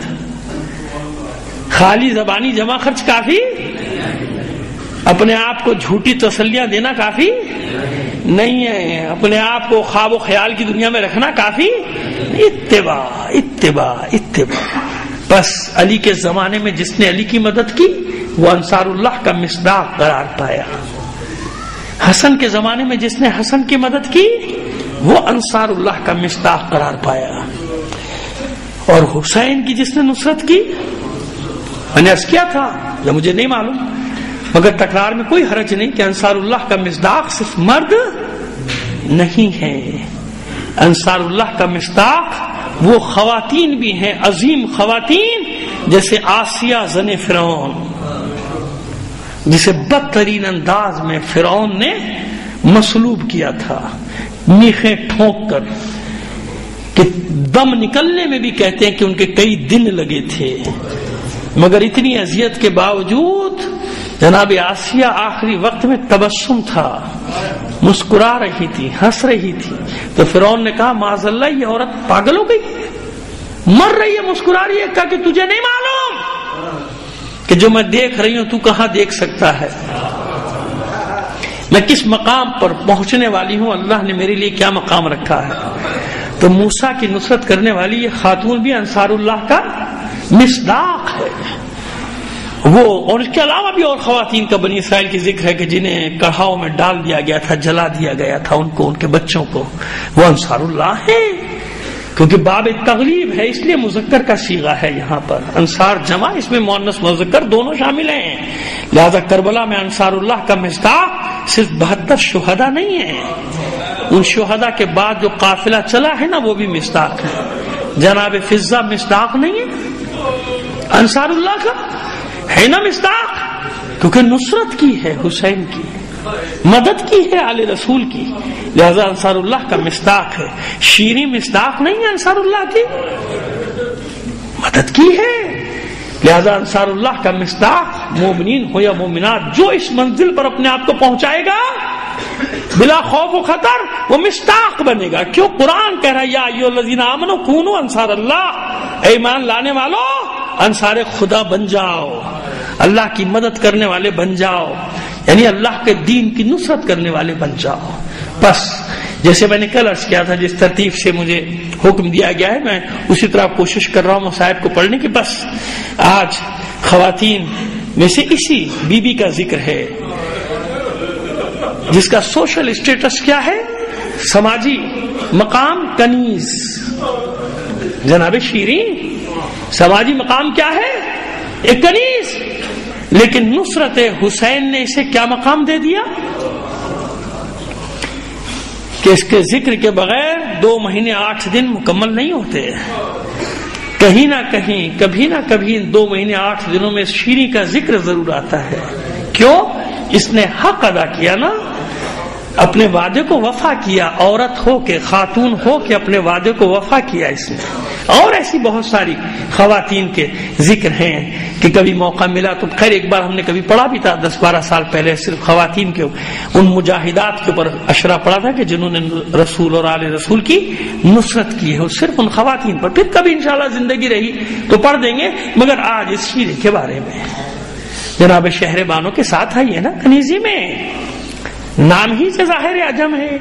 S1: خالی زبانی جمع خرچ کافی، اپنے آپ کو جھوٹی تسلیاں دینا کافی نہیں ہے، اپنے آپ کو خواب و خیال کی دنیا میں رکھنا کافی، اتباع۔ بس علی کے زمانے میں جس نے علی کی مدد کی وہ انصار اللہ کا مصداق قرار پایا، حسن کے زمانے میں جس نے حسن کی مدد کی وہ انصار اللہ کا مصداق قرار پایا، اور حسین کی جس نے نصرت کی، میں نے عرض کیا تھا یا مجھے نہیں معلوم مگر تکرار میں کوئی حرج نہیں کہ انصار اللہ کا مصداق صرف مرد نہیں ہے، انصار اللہ کا مصداق وہ خواتین بھی ہیں، عظیم خواتین، جیسے آسیہ زن فرعون، جسے بدترین انداز میں فرعون نے مصلوب کیا تھا، میخیں ٹھونک کر، کہ دم نکلنے میں بھی کہتے ہیں کہ ان کے کئی دن لگے تھے، مگر اتنی اذیت کے باوجود جناب آسیہ آخری وقت میں تبسم تھا، مسکرا رہی تھی، ہنس رہی تھی، تو فرعون نے کہا معاذ اللہ یہ عورت پاگل ہو گئی، مر رہی ہے مسکرا رہی ہے، کہا کہ تجھے نہیں معلوم کہ جو میں دیکھ رہی ہوں تو کہاں دیکھ سکتا ہے، میں کس مقام پر پہنچنے والی ہوں، اللہ نے میرے لیے کیا مقام رکھا ہے۔ تو موسیٰ کی نصرت کرنے والی یہ خاتون بھی انصار اللہ کا مصداق ہے وہ. اور اس کے علاوہ بھی اور خواتین کا بنی اسرائیل کی ذکر ہے کہ جنہیں کڑھاؤں میں ڈال دیا گیا تھا, جلا دیا گیا تھا ان کو, ان کے بچوں کو, وہ انصار اللہ ہیں. کیونکہ باب تغلیب ہے اس لیے مذکر کا صیغہ ہے یہاں پر. انصار جمع, اس میں مؤنث مذکر دونوں شامل ہیں. لہذا کربلا میں انصار اللہ کا مصداق صرف 72 شہداء نہیں ہیں, ان شہداء کے بعد جو قافلہ چلا ہے نا وہ بھی مصداق ہے. جناب فضہ مصداق نہیں ہے انصار اللہ کا, ہے نا مصداق, کیونکہ نصرت کی ہے حسین کی, مدد کی ہے آل رسول کی, لہذا انصار اللہ کا مصداق ہے. شیریں مصداق نہیں ہے انصار اللہ کی, مدد کی ہے. لہذا انصار اللہ کا مصداق مومنین ہو یا مومنات, جو اس منزل پر اپنے آپ کو پہنچائے گا بلا خوف و خطر, وہ مصداق بنے گا. کیوں؟ قرآن کہہ رہا ہے یا ایھا الذین آمنوا کونوا انصار اللہ, اے ایمان لانے والو انصار خدا بن جاؤ, اللہ کی مدد کرنے والے بن جاؤ, یعنی اللہ کے دین کی نصرت کرنے والے بن جاؤ. بس جیسے میں نے کل عرض کیا تھا, جس ترتیب سے مجھے حکم دیا گیا ہے میں اسی طرح کوشش کر رہا ہوں مصائب کو پڑھنے کی. بس آج خواتین میں سے اسی بی بی کا ذکر ہے جس کا سوشل اسٹیٹس کیا ہے, سماجی مقام کنیز. جناب شیریں سماجی مقام کیا ہے, ایک کنیز, لیکن نصرت حسین نے اسے کیا مقام دے دیا کہ اس کے ذکر کے بغیر 2 مہینے 8 دن مکمل نہیں ہوتے. کہیں نہ کہیں کبھی نہ کبھی 2 مہینے 8 دنوں میں شیریں کا ذکر ضرور آتا ہے. کیوں؟ اس نے حق ادا کیا نا, اپنے وعدے کو وفا کیا, عورت ہو کے خاتون ہو کے اپنے وعدے کو وفا کیا اس نے. اور ایسی بہت ساری خواتین کے ذکر ہیں کہ کبھی موقع ملا تو خیر ایک بار ہم نے کبھی پڑھا بھی تھا 10-12 سال پہلے, صرف خواتین کے ان مجاہدات کے اوپر اشرا پڑا تھا کہ جنہوں نے رسول اور آل رسول کی نصرت کی ہے, صرف ان خواتین پر. پھر کبھی انشاءاللہ زندگی رہی تو پڑھ دیں گے, مگر آج اس شیریں کے بارے میں جناب شہر بانو کے ساتھ آئی ہے نا کنیزی میں, نام ہی سے ظاہر عجم ہے.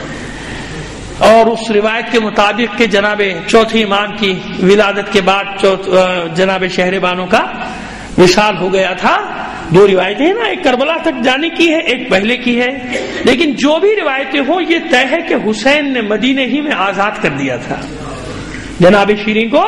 S1: اور اس روایت کے مطابق کہ جناب چوتھے امام کی ولادت کے بعد جناب شہر بانو کا وصال ہو گیا تھا. 2 روایتیں ہیں نا, ایک کربلا تک جانے کی ہے, ایک پہلے کی ہے. لیکن جو بھی روایتیں ہوں یہ طے ہے کہ حسین نے مدینے ہی میں آزاد کر دیا تھا, جناب شیریں کو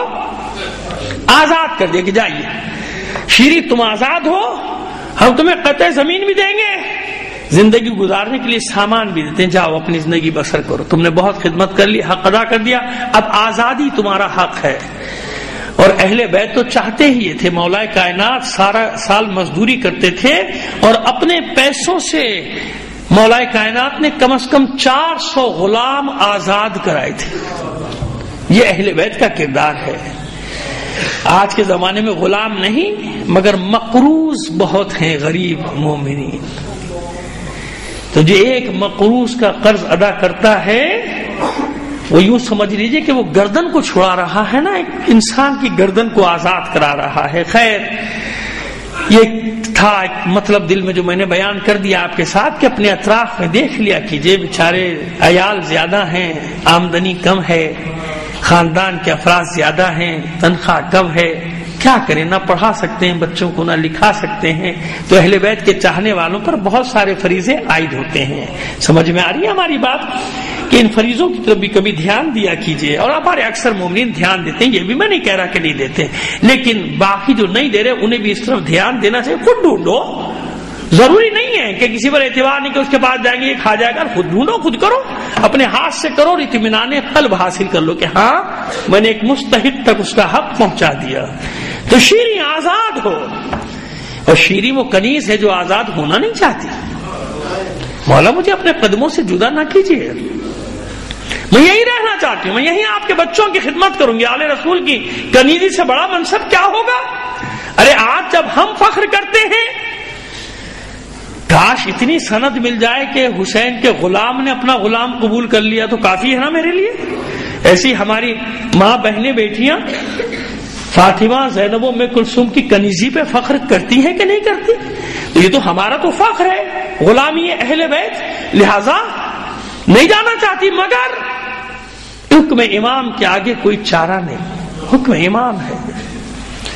S1: آزاد کر دیا کہ جائیے شیریں تم آزاد ہو, ہم تمہیں قطع زمین بھی دیں گے, زندگی گزارنے کے لیے سامان بھی دیتے ہیں, جاؤ اپنی زندگی بسر کرو, تم نے بہت خدمت کر لی, حق ادا کر دیا, اب آزادی تمہارا حق ہے. اور اہل بیت تو چاہتے ہی یہ تھے, مولا کائنات سارا سال مزدوری کرتے تھے اور اپنے پیسوں سے مولا کائنات نے کم از کم 400 غلام آزاد کرائے تھے. یہ اہل بیت کا کردار ہے. آج کے زمانے میں غلام نہیں مگر مقروض بہت ہیں غریب مومنین. تو جو ایک مقروض کا قرض ادا کرتا ہے وہ یوں سمجھ لیجئے کہ وہ گردن کو چھڑا رہا ہے نا, ایک انسان کی گردن کو آزاد کرا رہا ہے. خیر یہ تھا ایک مطلب دل میں جو میں نے بیان کر دیا آپ کے ساتھ کہ اپنے اطراف میں دیکھ لیا کیجئے, بیچارے عیال زیادہ ہیں, آمدنی کم ہے, خاندان کے افراد زیادہ ہیں, تنخواہ کم ہے, کیا کریں, نہ پڑھا سکتے ہیں بچوں کو نہ لکھا سکتے ہیں. تو اہل بیت کے چاہنے والوں پر بہت سارے فریضے عائد ہوتے ہیں. سمجھ میں آ رہی ہے ہماری بات کہ ان فریضوں کی طرف بھی کبھی دھیان دیا کیجئے. اور ہمارے اکثر مومنین دھیان دیتے ہیں, یہ بھی میں نہیں کہہ رہا کہ نہیں دیتے, لیکن باقی جو نہیں دے رہے انہیں بھی اس طرف دھیان دینا چاہیے. خود ڈھونڈو, ضروری نہیں ہے کہ کسی پر اعتبار نہیں کہ اس کے پاس جائیں گے یہ کھا جائے گا. خود ڈھونڈو, خود کرو, اپنے ہاتھ سے کرو اور اطمینان قلب حاصل کر لو کہ ہاں میں نے ایک مستحق تک اس کا حق پہنچا دیا. تو شیریں آزاد ہو, اور شیریں وہ کنیز ہے جو آزاد ہونا نہیں چاہتی. مولا مجھے اپنے قدموں سے جدا نہ کیجیے, میں یہی رہنا چاہتی ہوں, میں یہی آپ کے بچوں کی خدمت کروں گی. آل رسول کی کنیزی سے بڑا منصب کیا ہوگا. ارے آج جب ہم فخر کرتے ہیں, کاش اتنی سند مل جائے کہ حسین کے غلام نے اپنا غلام قبول کر لیا تو کافی ہے نا میرے لیے. ایسی ہماری ماں بہنیں بیٹیاں فاطمہ زینب ام کلثوم کی کنیزی پہ فخر کرتی ہیں کہ نہیں کرتی؟ تو یہ تو ہمارا تو فخر ہے, غلامی اہل بیت. لہذا نہیں جانا چاہتی, مگر حکم امام کے آگے کوئی چارہ نہیں, حکم امام ہے.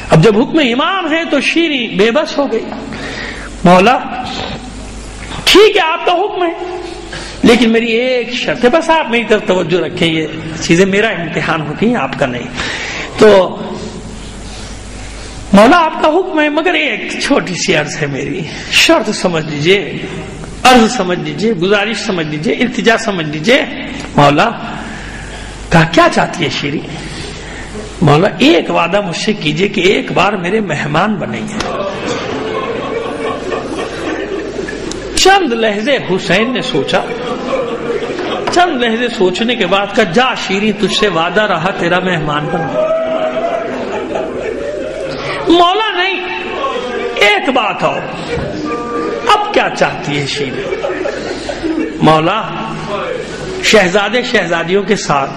S1: اب جب حکم امام ہے تو شیریں بے بس ہو گئی. مولا ٹھیک ہے آپ کا حکم ہے لیکن میری ایک شرط ہے, بس آپ میری طرف توجہ رکھیں, یہ چیزیں میرا امتحان ہوتی ہیں آپ کا نہیں. تو مولا آپ کا حکم ہے مگر ایک چھوٹی سی عرض ہے میری, شرط سمجھ لیجئے, عرض سمجھ لیجئے, گزارش سمجھ لیجئے, التجا سمجھ لیجئے. مولا کہا کیا چاہتی ہے شیریں؟ مولا ایک وعدہ مجھ سے کیجئے کہ ایک بار میرے مہمان بنیں گے. چند لحظے حسین نے سوچا, چند لحظے سوچنے کے بعد کہا جا شیریں تجھ سے وعدہ رہا تیرا مہمان بنوں. مولا نہیں, ایک بات اور, اب کیا چاہتی ہے شیریں؟ مولا شہزادے شہزادیوں کے ساتھ,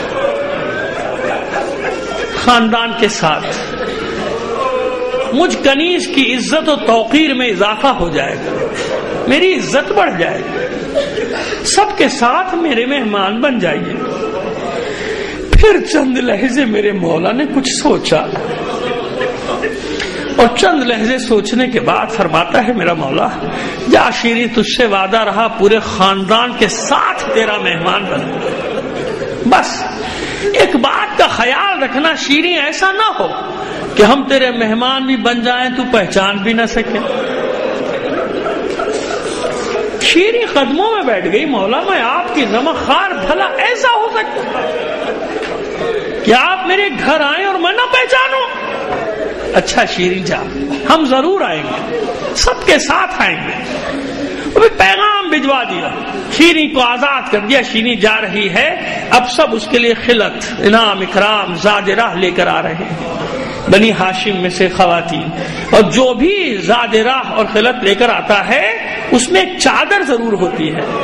S1: خاندان کے ساتھ مجھ کنیز کی عزت و توقیر میں اضافہ ہو جائے گا, میری عزت بڑھ جائے گی, سب کے ساتھ میرے مہمان بن جائیے. پھر چند لحظے میرے مولا نے کچھ سوچا اور چند لحظے سوچنے کے بعد فرماتا ہے میرا مولا جا شیریں تجھ سے وعدہ رہا پورے خاندان کے ساتھ تیرا مہمان بن. بس ایک بات کا خیال رکھنا شیریں, ایسا نہ ہو کہ ہم تیرے مہمان بھی بن جائیں تو پہچان بھی نہ سکیں. شیریں قدموں میں بیٹھ گئی, مولا میں آپ کی نمک خوار بھلا ایسا ہو سکتا کہ آپ میرے گھر آئیں اور میں نہ پہچانوں؟ اچھا شیریں جا, ہم ضرور آئیں گے, سب کے ساتھ آئیں گے. پیغام بھجوا دیا, شیریں کو آزاد کر دیا. شیریں جا رہی ہے, اب سب اس کے لیے خلعت, انعام, اکرام, زاد راہ لے کر آ رہے ہیں. بنی ہاشم میں سے خواتین, اور جو بھی زاد راہ اور خلعت لے کر آتا ہے اس میں ایک چادر ضرور ہوتی ہے.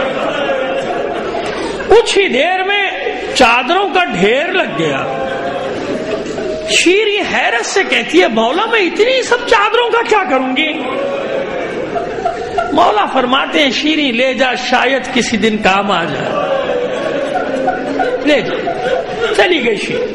S1: کچھ ہی دیر میں چادروں کا ڈھیر لگ گیا. شیریں حیرت سے کہتی ہے مولا میں اتنی سب چادروں کا کیا کروں گی؟ مولا فرماتے ہیں شیریں لے جا, شاید کسی دن کام آ جائے. لے جا. چلی گئی شیریں.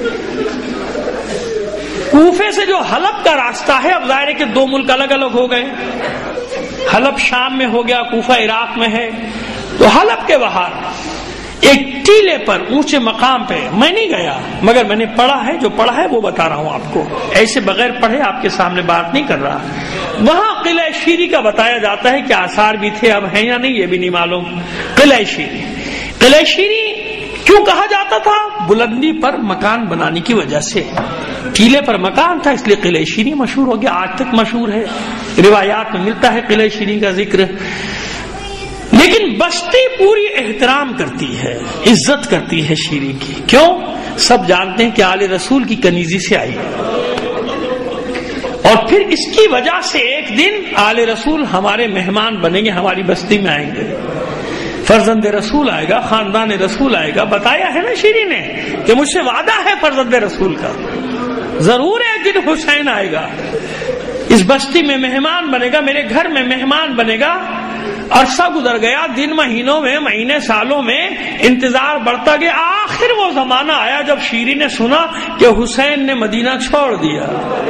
S1: کوفے سے جو حلب کا راستہ ہے, اب ظاہر ہے کہ دو ملک الگ الگ ہو گئے, حلب شام میں ہو گیا, کوفہ عراق میں ہے. تو حلب کے باہر ایک ٹیلے پر اونچے مقام پہ, میں نہیں گیا مگر میں نے پڑھا ہے, جو پڑھا ہے وہ بتا رہا ہوں آپ کو, ایسے بغیر پڑھے آپ کے سامنے بات نہیں کر رہا. وہاں قلعہ شیریں کا بتایا جاتا ہے کہ آثار بھی تھے, اب ہیں یا نہیں یہ بھی نہیں معلوم. قلعہ شیریں, قلعہ شیریں کیوں کہا جاتا تھا؟ بلندی پر مکان بنانے کی وجہ سے. ٹیلے پر مکان تھا اس لیے قلعہ شیریں مشہور ہو گیا, آج تک مشہور ہے, روایات میں ملتا ہے قلعہ شیریں کا ذکر. لیکن بستی پوری احترام کرتی ہے, عزت کرتی ہے شیریں کی. کیوں؟ سب جانتے ہیں کہ آل رسول کی کنیزی سے آئی, اور پھر اس کی وجہ سے ایک دن آل رسول ہمارے مہمان بنیں گے, ہماری بستی میں آئیں گے, فرزند رسول آئے گا, خاندان رسول آئے گا. بتایا ہے نا شیریں نے کہ مجھ سے وعدہ ہے فرزند رسول کا, ضرور ایک دن حسین آئے گا, اس بستی میں مہمان بنے گا, میرے گھر میں مہمان بنے گا. عرصہ گزر گیا, دن مہینوں میں, مہینے سالوں میں انتظار بڑھتا گیا. آخر وہ زمانہ آیا جب شیریں نے سنا کہ حسین نے مدینہ چھوڑ دیا.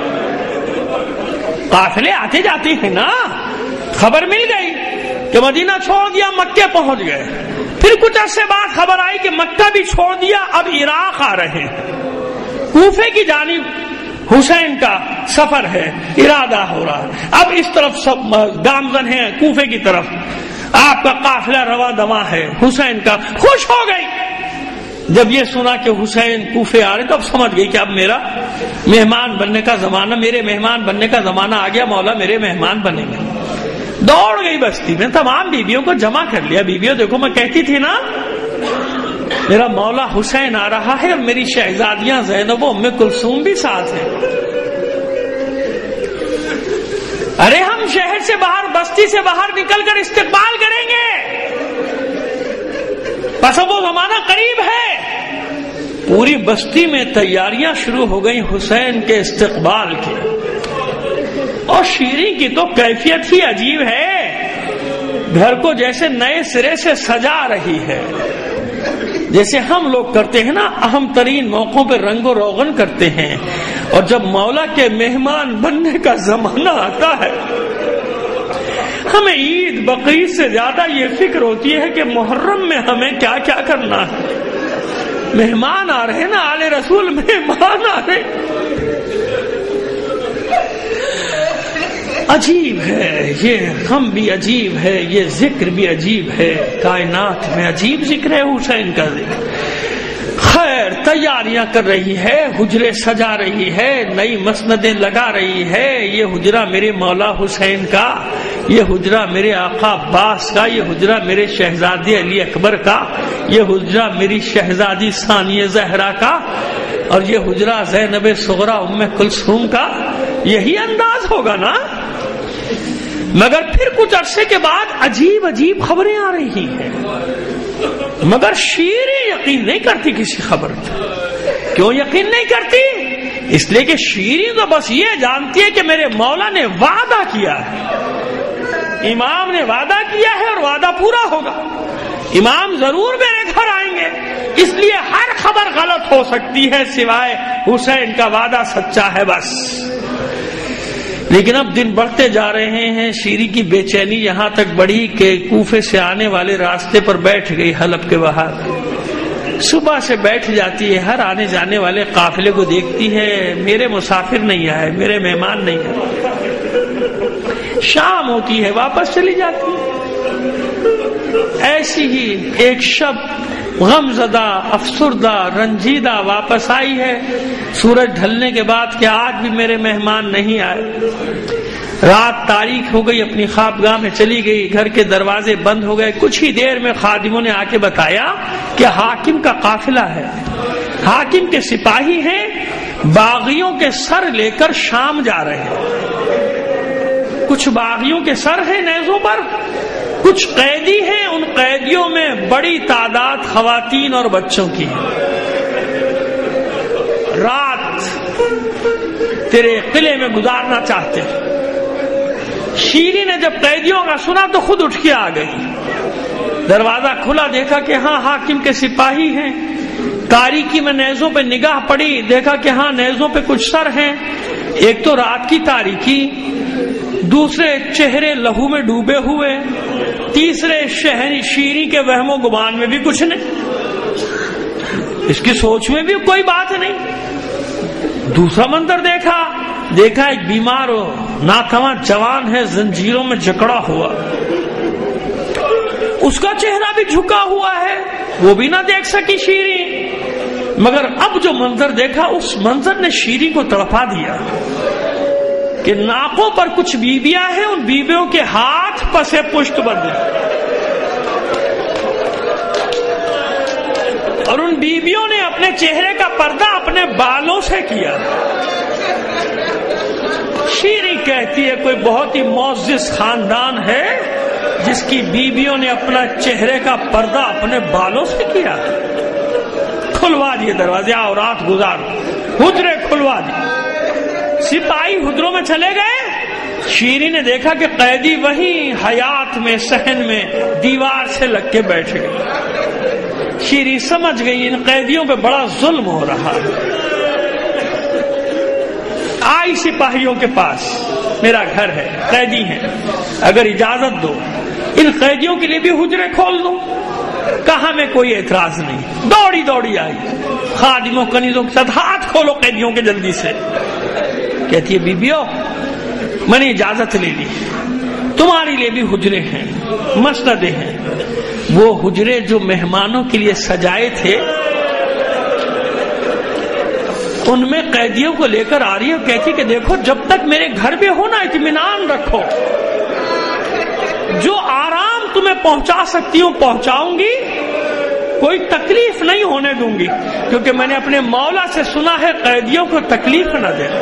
S1: قافلے آتے جاتے ہیں نا, خبر مل گئی کہ مدینہ چھوڑ دیا, مکے پہنچ گئے. پھر کچھ عرصے بعد خبر آئی کہ مکہ بھی چھوڑ دیا, اب عراق آ رہے ہیں. کوفے کی جانب حسین کا سفر ہے, ارادہ ہو رہا. اب اس طرف سب گامزن ہیں کوفے کی طرف, آپ کا قافلہ رواں دواں ہے. حسین کا خوش ہو گئی جب یہ سنا کہ حسین کوفے آ رہے, تو اب سمجھ گئی کہ اب میرا مہمان بننے کا زمانہ, میرے مہمان بننے کا زمانہ آ گیا, مولا میرے مہمان بنے گے. دوڑ گئی بستی میں, تمام بیویوں کو جمع کر لیا. بیویوں دیکھو, میں کہتی تھی نا میرا مولا حسین آ رہا ہے, اور میری شہزادیاں زینب و ام کلثوم بھی ساتھ ہیں. ارے ہم شہر سے باہر, بستی سے باہر نکل کر استقبال کریں گے, بس وہ زمانہ قریب ہے. پوری بستی میں تیاریاں شروع ہو گئی حسین کے استقبال کی. اور شیریں کی تو کیفیت ہی عجیب ہے, گھر کو جیسے نئے سرے سے سجا رہی ہے, جیسے ہم لوگ کرتے ہیں نا, اہم ترین موقعوں پہ رنگ و روغن کرتے ہیں. اور جب مولا کے مہمان بننے کا زمانہ آتا ہے ہمیں عید بقرعید سے زیادہ یہ فکر ہوتی ہے کہ محرم میں ہمیں کیا کیا کرنا ہے. مہمان آ رہے نا، آل رسول مہمان آ رہے. عجیب ہے یہ غم بھی عجیب ہے، یہ ذکر بھی عجیب ہے. کائنات میں عجیب ذکر ہے حسین کا ذکر. خیر تیاریاں کر رہی ہے، حجرے سجا رہی ہے، نئی مسندیں لگا رہی ہے. یہ حجرہ میرے مولا حسین کا، یہ حجرہ میرے آقا عباس کا، یہ حجرہ میرے شہزادے علی اکبر کا، یہ حجرہ میری شہزادی ثانیہ زہرا کا، اور یہ حجرہ زینب صغرا ام کلثوم کا. یہی انداز ہوگا نا. مگر پھر کچھ عرصے کے بعد عجیب عجیب خبریں آ رہی ہیں، مگر شیریں یقین نہیں کرتی کسی خبر پر. کیوں یقین نہیں کرتی؟ اس لیے کہ شیریں تو بس یہ جانتی ہے کہ میرے مولا نے وعدہ کیا ہے، امام نے وعدہ کیا ہے اور وعدہ پورا ہوگا. امام ضرور میرے گھر آئیں گے، اس لیے ہر خبر غلط ہو سکتی ہے سوائے حسین کا وعدہ سچا ہے بس. لیکن اب دن بڑھتے جا رہے ہیں، شیری کی بے چینی یہاں تک بڑھی کہ کوفے سے آنے والے راستے پر بیٹھ گئی حلب کے باہر. صبح سے بیٹھ جاتی ہے، ہر آنے جانے والے قافلے کو دیکھتی ہے، میرے مسافر نہیں آئے، میرے مہمان نہیں آئے. شام ہوتی ہے واپس چلی جاتی ہے. ایسی ہی ایک شب غم زدہ، افسردہ، رنجیدہ واپس آئی ہے سورج ڈھلنے کے بعد کہ آج بھی میرے مہمان نہیں آئے. رات تاریک ہو گئی، اپنی خوابگاہ میں چلی گئی، گھر کے دروازے بند ہو گئے. کچھ ہی دیر میں خادموں نے آ کے بتایا کہ حاکم کا قافلہ ہے، حاکم کے سپاہی ہیں، باغیوں کے سر لے کر شام جا رہے ہیں. کچھ باغیوں کے سر ہیں نیزوں پر، کچھ قیدی ہیں، ان قیدیوں میں بڑی تعداد خواتین اور بچوں کی ہے. رات تیرے قلعے میں گزارنا چاہتے ہیں. شیری نے جب قیدیوں کا سنا تو خود اٹھ کے آ گئی. دروازہ کھلا، دیکھا کہ ہاں حاکم کے سپاہی ہیں. تاریکی میں نیزوں پہ نگاہ پڑی، دیکھا کہ ہاں نیزوں پہ کچھ سر ہیں. ایک تو رات کی تاریکی، دوسرے چہرے لہو میں ڈوبے ہوئے، تیسرے شیری کے وہم و گمان میں بھی کچھ نہیں، اس کی سوچ میں بھی کوئی بات نہیں. دوسرا منظر دیکھا ایک بیمار ہو ناتواں جوان ہے، زنجیروں میں جکڑا ہوا، اس کا چہرہ بھی جھکا ہوا ہے، وہ بھی نہ دیکھ سکی شیری. مگر اب جو منظر دیکھا، اس منظر نے شیری کو تڑپا دیا کہ ناکوں پر کچھ بیویاں ہیں، ان بیویوں کے ہاتھ پسے پشت بندھے، اور ان بیویوں نے اپنے چہرے کا پردہ اپنے بالوں سے کیا. شیری کہتی ہے کوئی بہت ہی معزز خاندان ہے جس کی بیویوں نے اپنا چہرے کا پردہ اپنے بالوں سے کیا. کھلوا دیے دروازے، آؤ رات گزار. حجرے کھلوا دیے، سپاہی حجروں میں چلے گئے. شیری نے دیکھا کہ قیدی وہیں حیات میں صحن میں دیوار سے لگ کے بیٹھ گئے. شیری سمجھ گئی ان قیدیوں پہ بڑا ظلم ہو رہا ہے. آئی سپاہیوں کے پاس، میرا گھر ہے، قیدی ہیں، اگر اجازت دو ان قیدیوں کے لیے بھی حجرے کھول دوں. کہاں میں کوئی اعتراض نہیں. دوڑی آئی خادموں کنیزوں کے ساتھ، ہاتھ کھولو قیدیوں کے جلدی سے. کہتی ہے بیبیوں میں نے اجازت لے لی، تمہارے لیے بھی حجرے ہیں، مسندیں ہیں. وہ حجرے جو مہمانوں کے لیے سجائے تھے ان میں قیدیوں کو لے کر آ رہی ہے اور کہتی کہ دیکھو جب تک میرے گھر میں ہو نا اطمینان رکھو، جو آرام تمہیں پہنچا سکتی ہوں پہنچاؤں گی، کوئی تکلیف نہیں ہونے دوں گی، کیونکہ میں نے اپنے مولا سے سنا ہے قیدیوں کو تکلیف نہ دینا.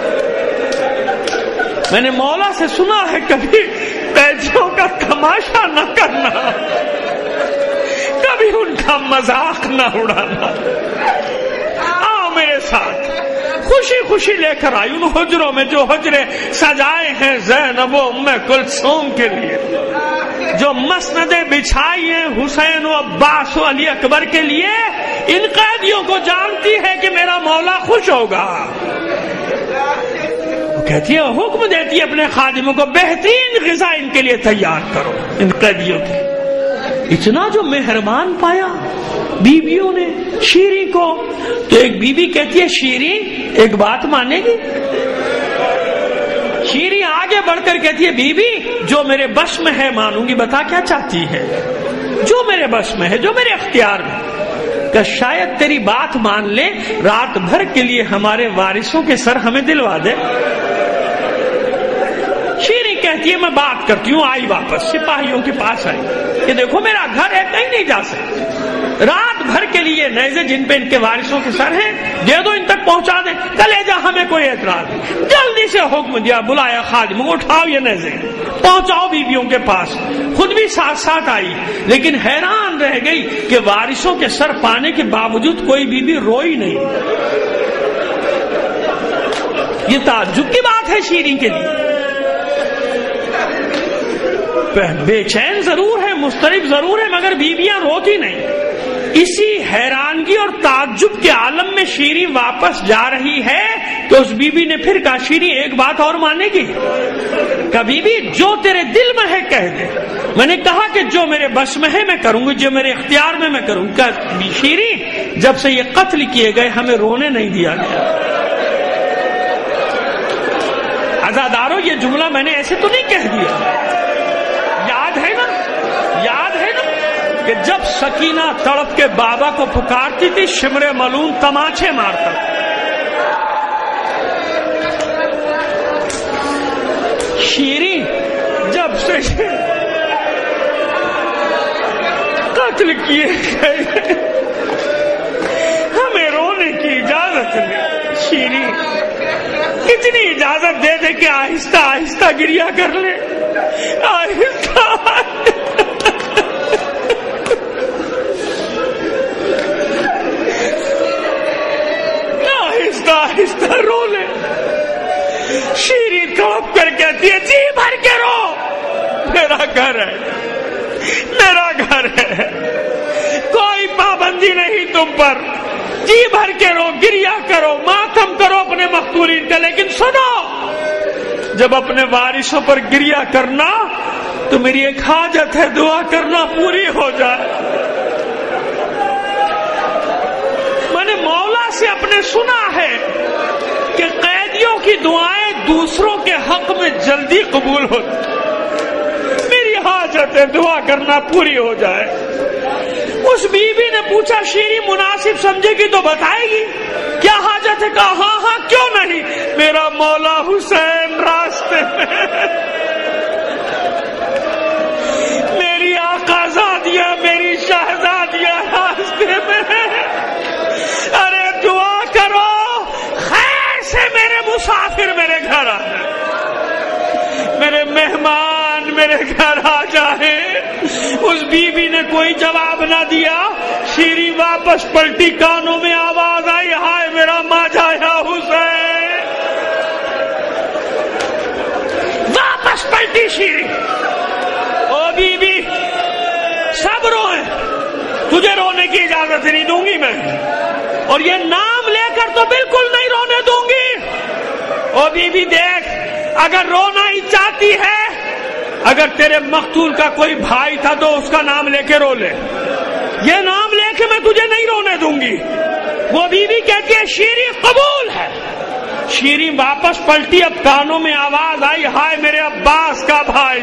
S1: میں نے مولا سے سنا ہے کبھی قیدیوں کا تماشا نہ کرنا، کبھی ان کا مذاق نہ اڑانا. آؤ میرے ساتھ. خوشی خوشی لے کر آئی ان حجروں میں جو حجرے سجائے ہیں زینب و ام کلثوم کے لیے، جو مسندیں بچھائی ہیں حسین و عباس و علی اکبر کے لیے. ان قیدیوں کو جانتی ہے کہ میرا مولا خوش ہوگا. کہتی ہے حکم دیتی ہے اپنے خادموں کو بہترین غذا ان کے لیے تیار کرو ان قیدیوں کی. اتنا جو مہربان پایا بیویوں نے شیریں کو. تو ایک بیوی کہتی ہے شیریں ایک بات مانے گی؟ شیریں آگے بڑھ کر کہتی ہے بیوی جو میرے بس میں ہے مانوں گی. بتا کیا چاہتی ہے؟ جو میرے بس میں ہے، جو میرے اختیار میں. کہ شاید تیری بات مان لے، رات بھر کے لیے ہمارے وارثوں کے سر ہمیں دلوا دے. شیریں کہتی ہے میں بات کرتی ہوں. آئی واپس سپاہیوں کے پاس آئی کہ دیکھو میرا گھر ہے، کہیں نہیں جا سکتے. رات بھر کے لیے نیزے جن پہ ان کے وارثوں کے سر ہیں دے دو، ان تک پہنچا دیں. کلیجہ ہمیں کوئی اعتراض نہیں. جلدی سے حکم دیا، بلایا خادموں کو، اٹھاؤ یہ نیزے پہنچاؤ بیویوں کے پاس. خود بھی ساتھ ساتھ آئی، لیکن حیران رہ گئی کہ وارثوں کے سر پانے کے باوجود کوئی بیوی روئی نہیں. یہ تعجب کی بات ہے شیریں کے لیے. بے چین ضرور ہے، مضطرب ضرور ہے، مگر بیویاں روتی نہیں. اسی حیرانگی اور تعجب کے عالم میں شیریں واپس جا رہی ہے تو اس بیوی نے پھر کہا شیریں ایک بات اور مانے گی؟ کہ بیوی جو تیرے دل میں ہے کہہ دے. میں نے کہا کہ جو میرے بس میں ہے میں کروں گی، جو میرے اختیار میں میں کروں گی. کہ شیریں جب سے یہ قتل کیے گئے ہمیں رونے نہیں دیا گیا. عزادارو یہ جملہ میں نے ایسے تو نہیں کہہ دیا. یاد ہے نا کہ جب سکینہ تڑپ کے بابا کو پکارتی تھی شمر ملون تماچے مارتا. شیریں جب سے قتل کیے گئے ہمیں رونے کی اجازت نہیں. شیریں اتنی اجازت دے دے کہ آہستہ آہستہ گریا کر لے. آہستہ آہستہ رو لے. شیریں تڑپ کر کہتی ہے جی بھر کے رو. میرا گھر ہے، میرا گھر ہے، کوئی پابندی نہیں تم پر. جی بھر کے رو، گریا کرو، ماتم کرو اپنے مقتولین کا. لیکن سنو، جب اپنے وارثوں پر گریا کرنا تو میری ایک حاجت ہے، دعا کرنا پوری ہو جائے. میں نے مولا سے اپنے سنا ہے کہ قیدیوں کی دعائیں دوسروں کے حق میں جلدی قبول ہوتی. میری حاجت ہے، دعا کرنا پوری ہو جائے. اس بیوی نے پوچھا شیریں مناسب سمجھے گی تو بتائے گی کیا حاجت ہے؟ کہا ہاں ہاں کیوں نہیں، میرا مولا حسین راستے میں، میری آقازادیاں، میری شہزادیاں راستے میں. ارے دعا کرو خیر سے میرے مسافر میرے گھر آ جائیں، میرے مہمان میرے گھر آ جائیں. اس بیوی نے کوئی جواب نہ دیا. شیریں واپس پلٹی، کانوں میں آواز آئی ہائے میرا ماجھا یا حسین. واپس پلٹی شیریں. او بیوی سب روئیں، تجھے رونے کی اجازت نہیں دوں گی میں، اور یہ نام لے کر تو بالکل نہیں رونے دوں گی. او بیوی دیکھ، اگر رونا ہی چاہتی ہے، اگر تیرے مقتول کا کوئی بھائی تھا تو اس کا نام لے کے رو لے، یہ نام لے کے میں تجھے نہیں رونے دوں گی. وہ بیوی کہتی ہے شیریں قبول ہے. شیریں واپس پلٹی، اب کانوں میں آواز آئی ہائے میرے عباس کا بھائی.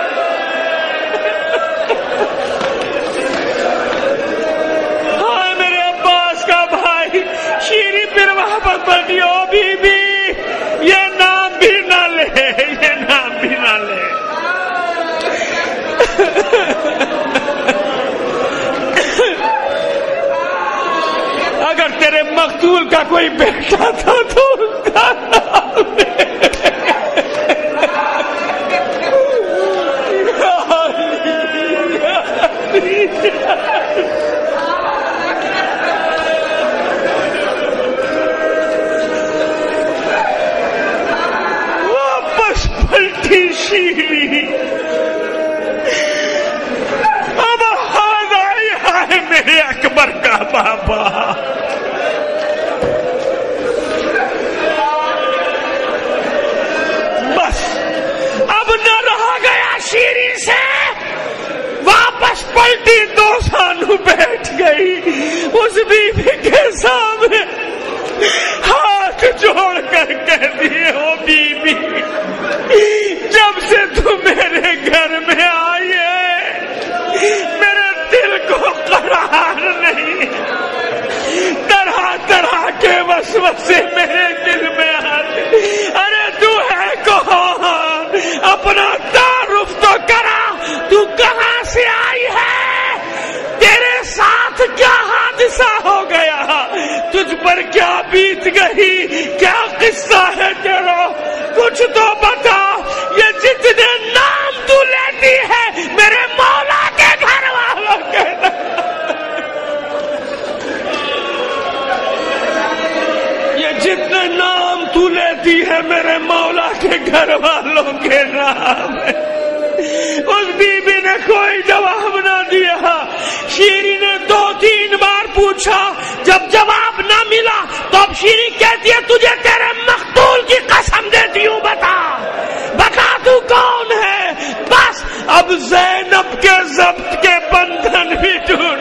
S1: ہائے میرے عباس کا بھائی. شیریں پھر واپس پلٹی. او بیوی یہ نام بھی نہ لے، یہ نام بھی نہ لے. اگر تیرے مقتول کا کوئی بیٹا تھا تو اس کا نام لے. واپس پلٹی شیریں. اب ہاتھ آئی ہے میرے اکبر کا بابا. کی دو سانو بیٹھ گئی، اس بیوی کے سامنے ہاتھ جوڑ کر کہتی ہے، او بیوی جب سے تم میرے گھر میں آئی ہے میرے دل کو قرار نہیں، طرح طرح کے وسوسے میرے دل میں آتے، ارے تو ہے کون؟ اپنا تعارف تو کرا، تو کہاں سے آئی ہے؟ تیرے ساتھ کیا حادثہ ہو گیا؟ تجھ پر کیا بیت گئی؟ کیا قصہ ہے تیرا؟ کچھ تو بتا۔ یہ جتنے نام تو لیتی ہے میرے مولا کے گھر والوں کے یہ جتنے نام تو لیتی ہے میرے مولا کے گھر والوں کے نام ہے۔ اس بی بی نے کوئی جواب نہ دیا۔ شیری نے 2-3 بار پوچھا، جب جواب نہ ملا تو اب شیری کہتی ہے تجھے تیرے مقتول کی قسم دیتی ہوں، بتا تو کون ہے؟ بس اب زینب کے ضبط کے بندھن بھی ٹوٹ،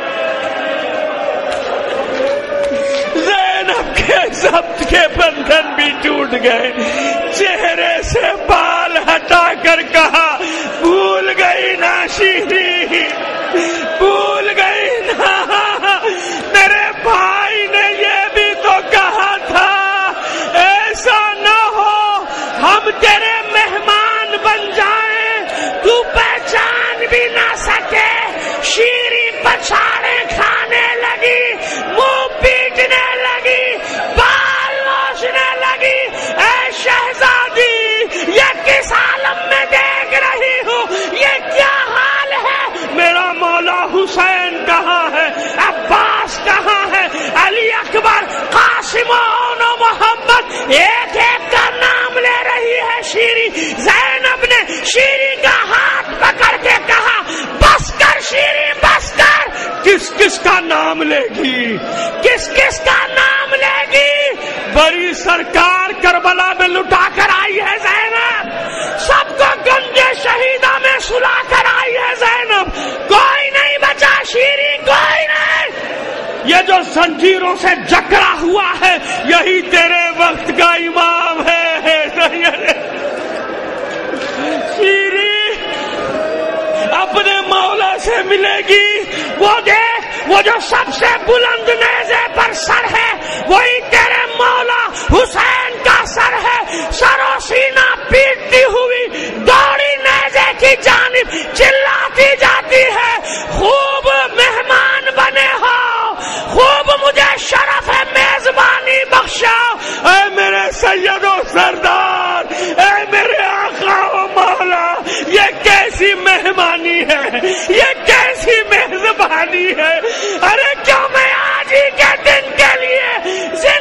S1: زینب کے ضبط کے بندھن بھی ٹوٹ گئے۔ چہرے سے بال ہٹا کر کہا، بھول گئی نا شیری، بھول گئی نا، میرے بھائی نے یہ بھی تو کہا تھا ایسا نہ ہو ہم تیرے مہمان بن جائیں تو پہچان بھی نہ سکے۔ شیری پچھاڑے کھانے لگی، منہ پیٹنے لگی، بال نوچنے لگی، اے شہزادی یہ کس عالم میں دیکھ رہی ہوں، یہ کیا حال ہے؟ میرا مولا حسین کہاں ہے؟ عباس کہاں ہے؟ علی اکبر، قاسم و محمد، ایک ایک کا نام لے رہی ہے شیری۔ زینب نے شیری کا ہاتھ پکڑ کے کہا، بس کر شیری بس کر۔ کس کس کا نام لے گی؟ کس کس کا نام لے گی؟ بڑی سرکار کربلا میں لٹا کر آئی ہے زینب، سب کو گنجے شہیدہ میں سلا کر آئی ہے زینب، کوئی نہیں بچا شیری، کوئی نہیں۔ یہ جو زنجیروں سے جکڑا ہوا ہے یہی تیرے وقت کا امام ہے۔ شیری اپنے مولا سے ملے گی، وہ دیکھ وہ جو سب سے بلند نیزے پر سر ہے وہی تیرے مولا حسین کا سر ہے۔ سر و سینہ پیٹتی ہوئی دوڑی نیزے کی جانب چلاتی جاتی ہے، خوب مہمان بنے ہو، خوب مجھے شرف ہے میزبانی بخشا، اے میرے سید و سردار، اے میرے آقا و مولا، یہ کیسی مہمانی ہے، یہ کیسی میزبانی ہے؟ ارے کیوں میں آج ہی کے دن کے لیے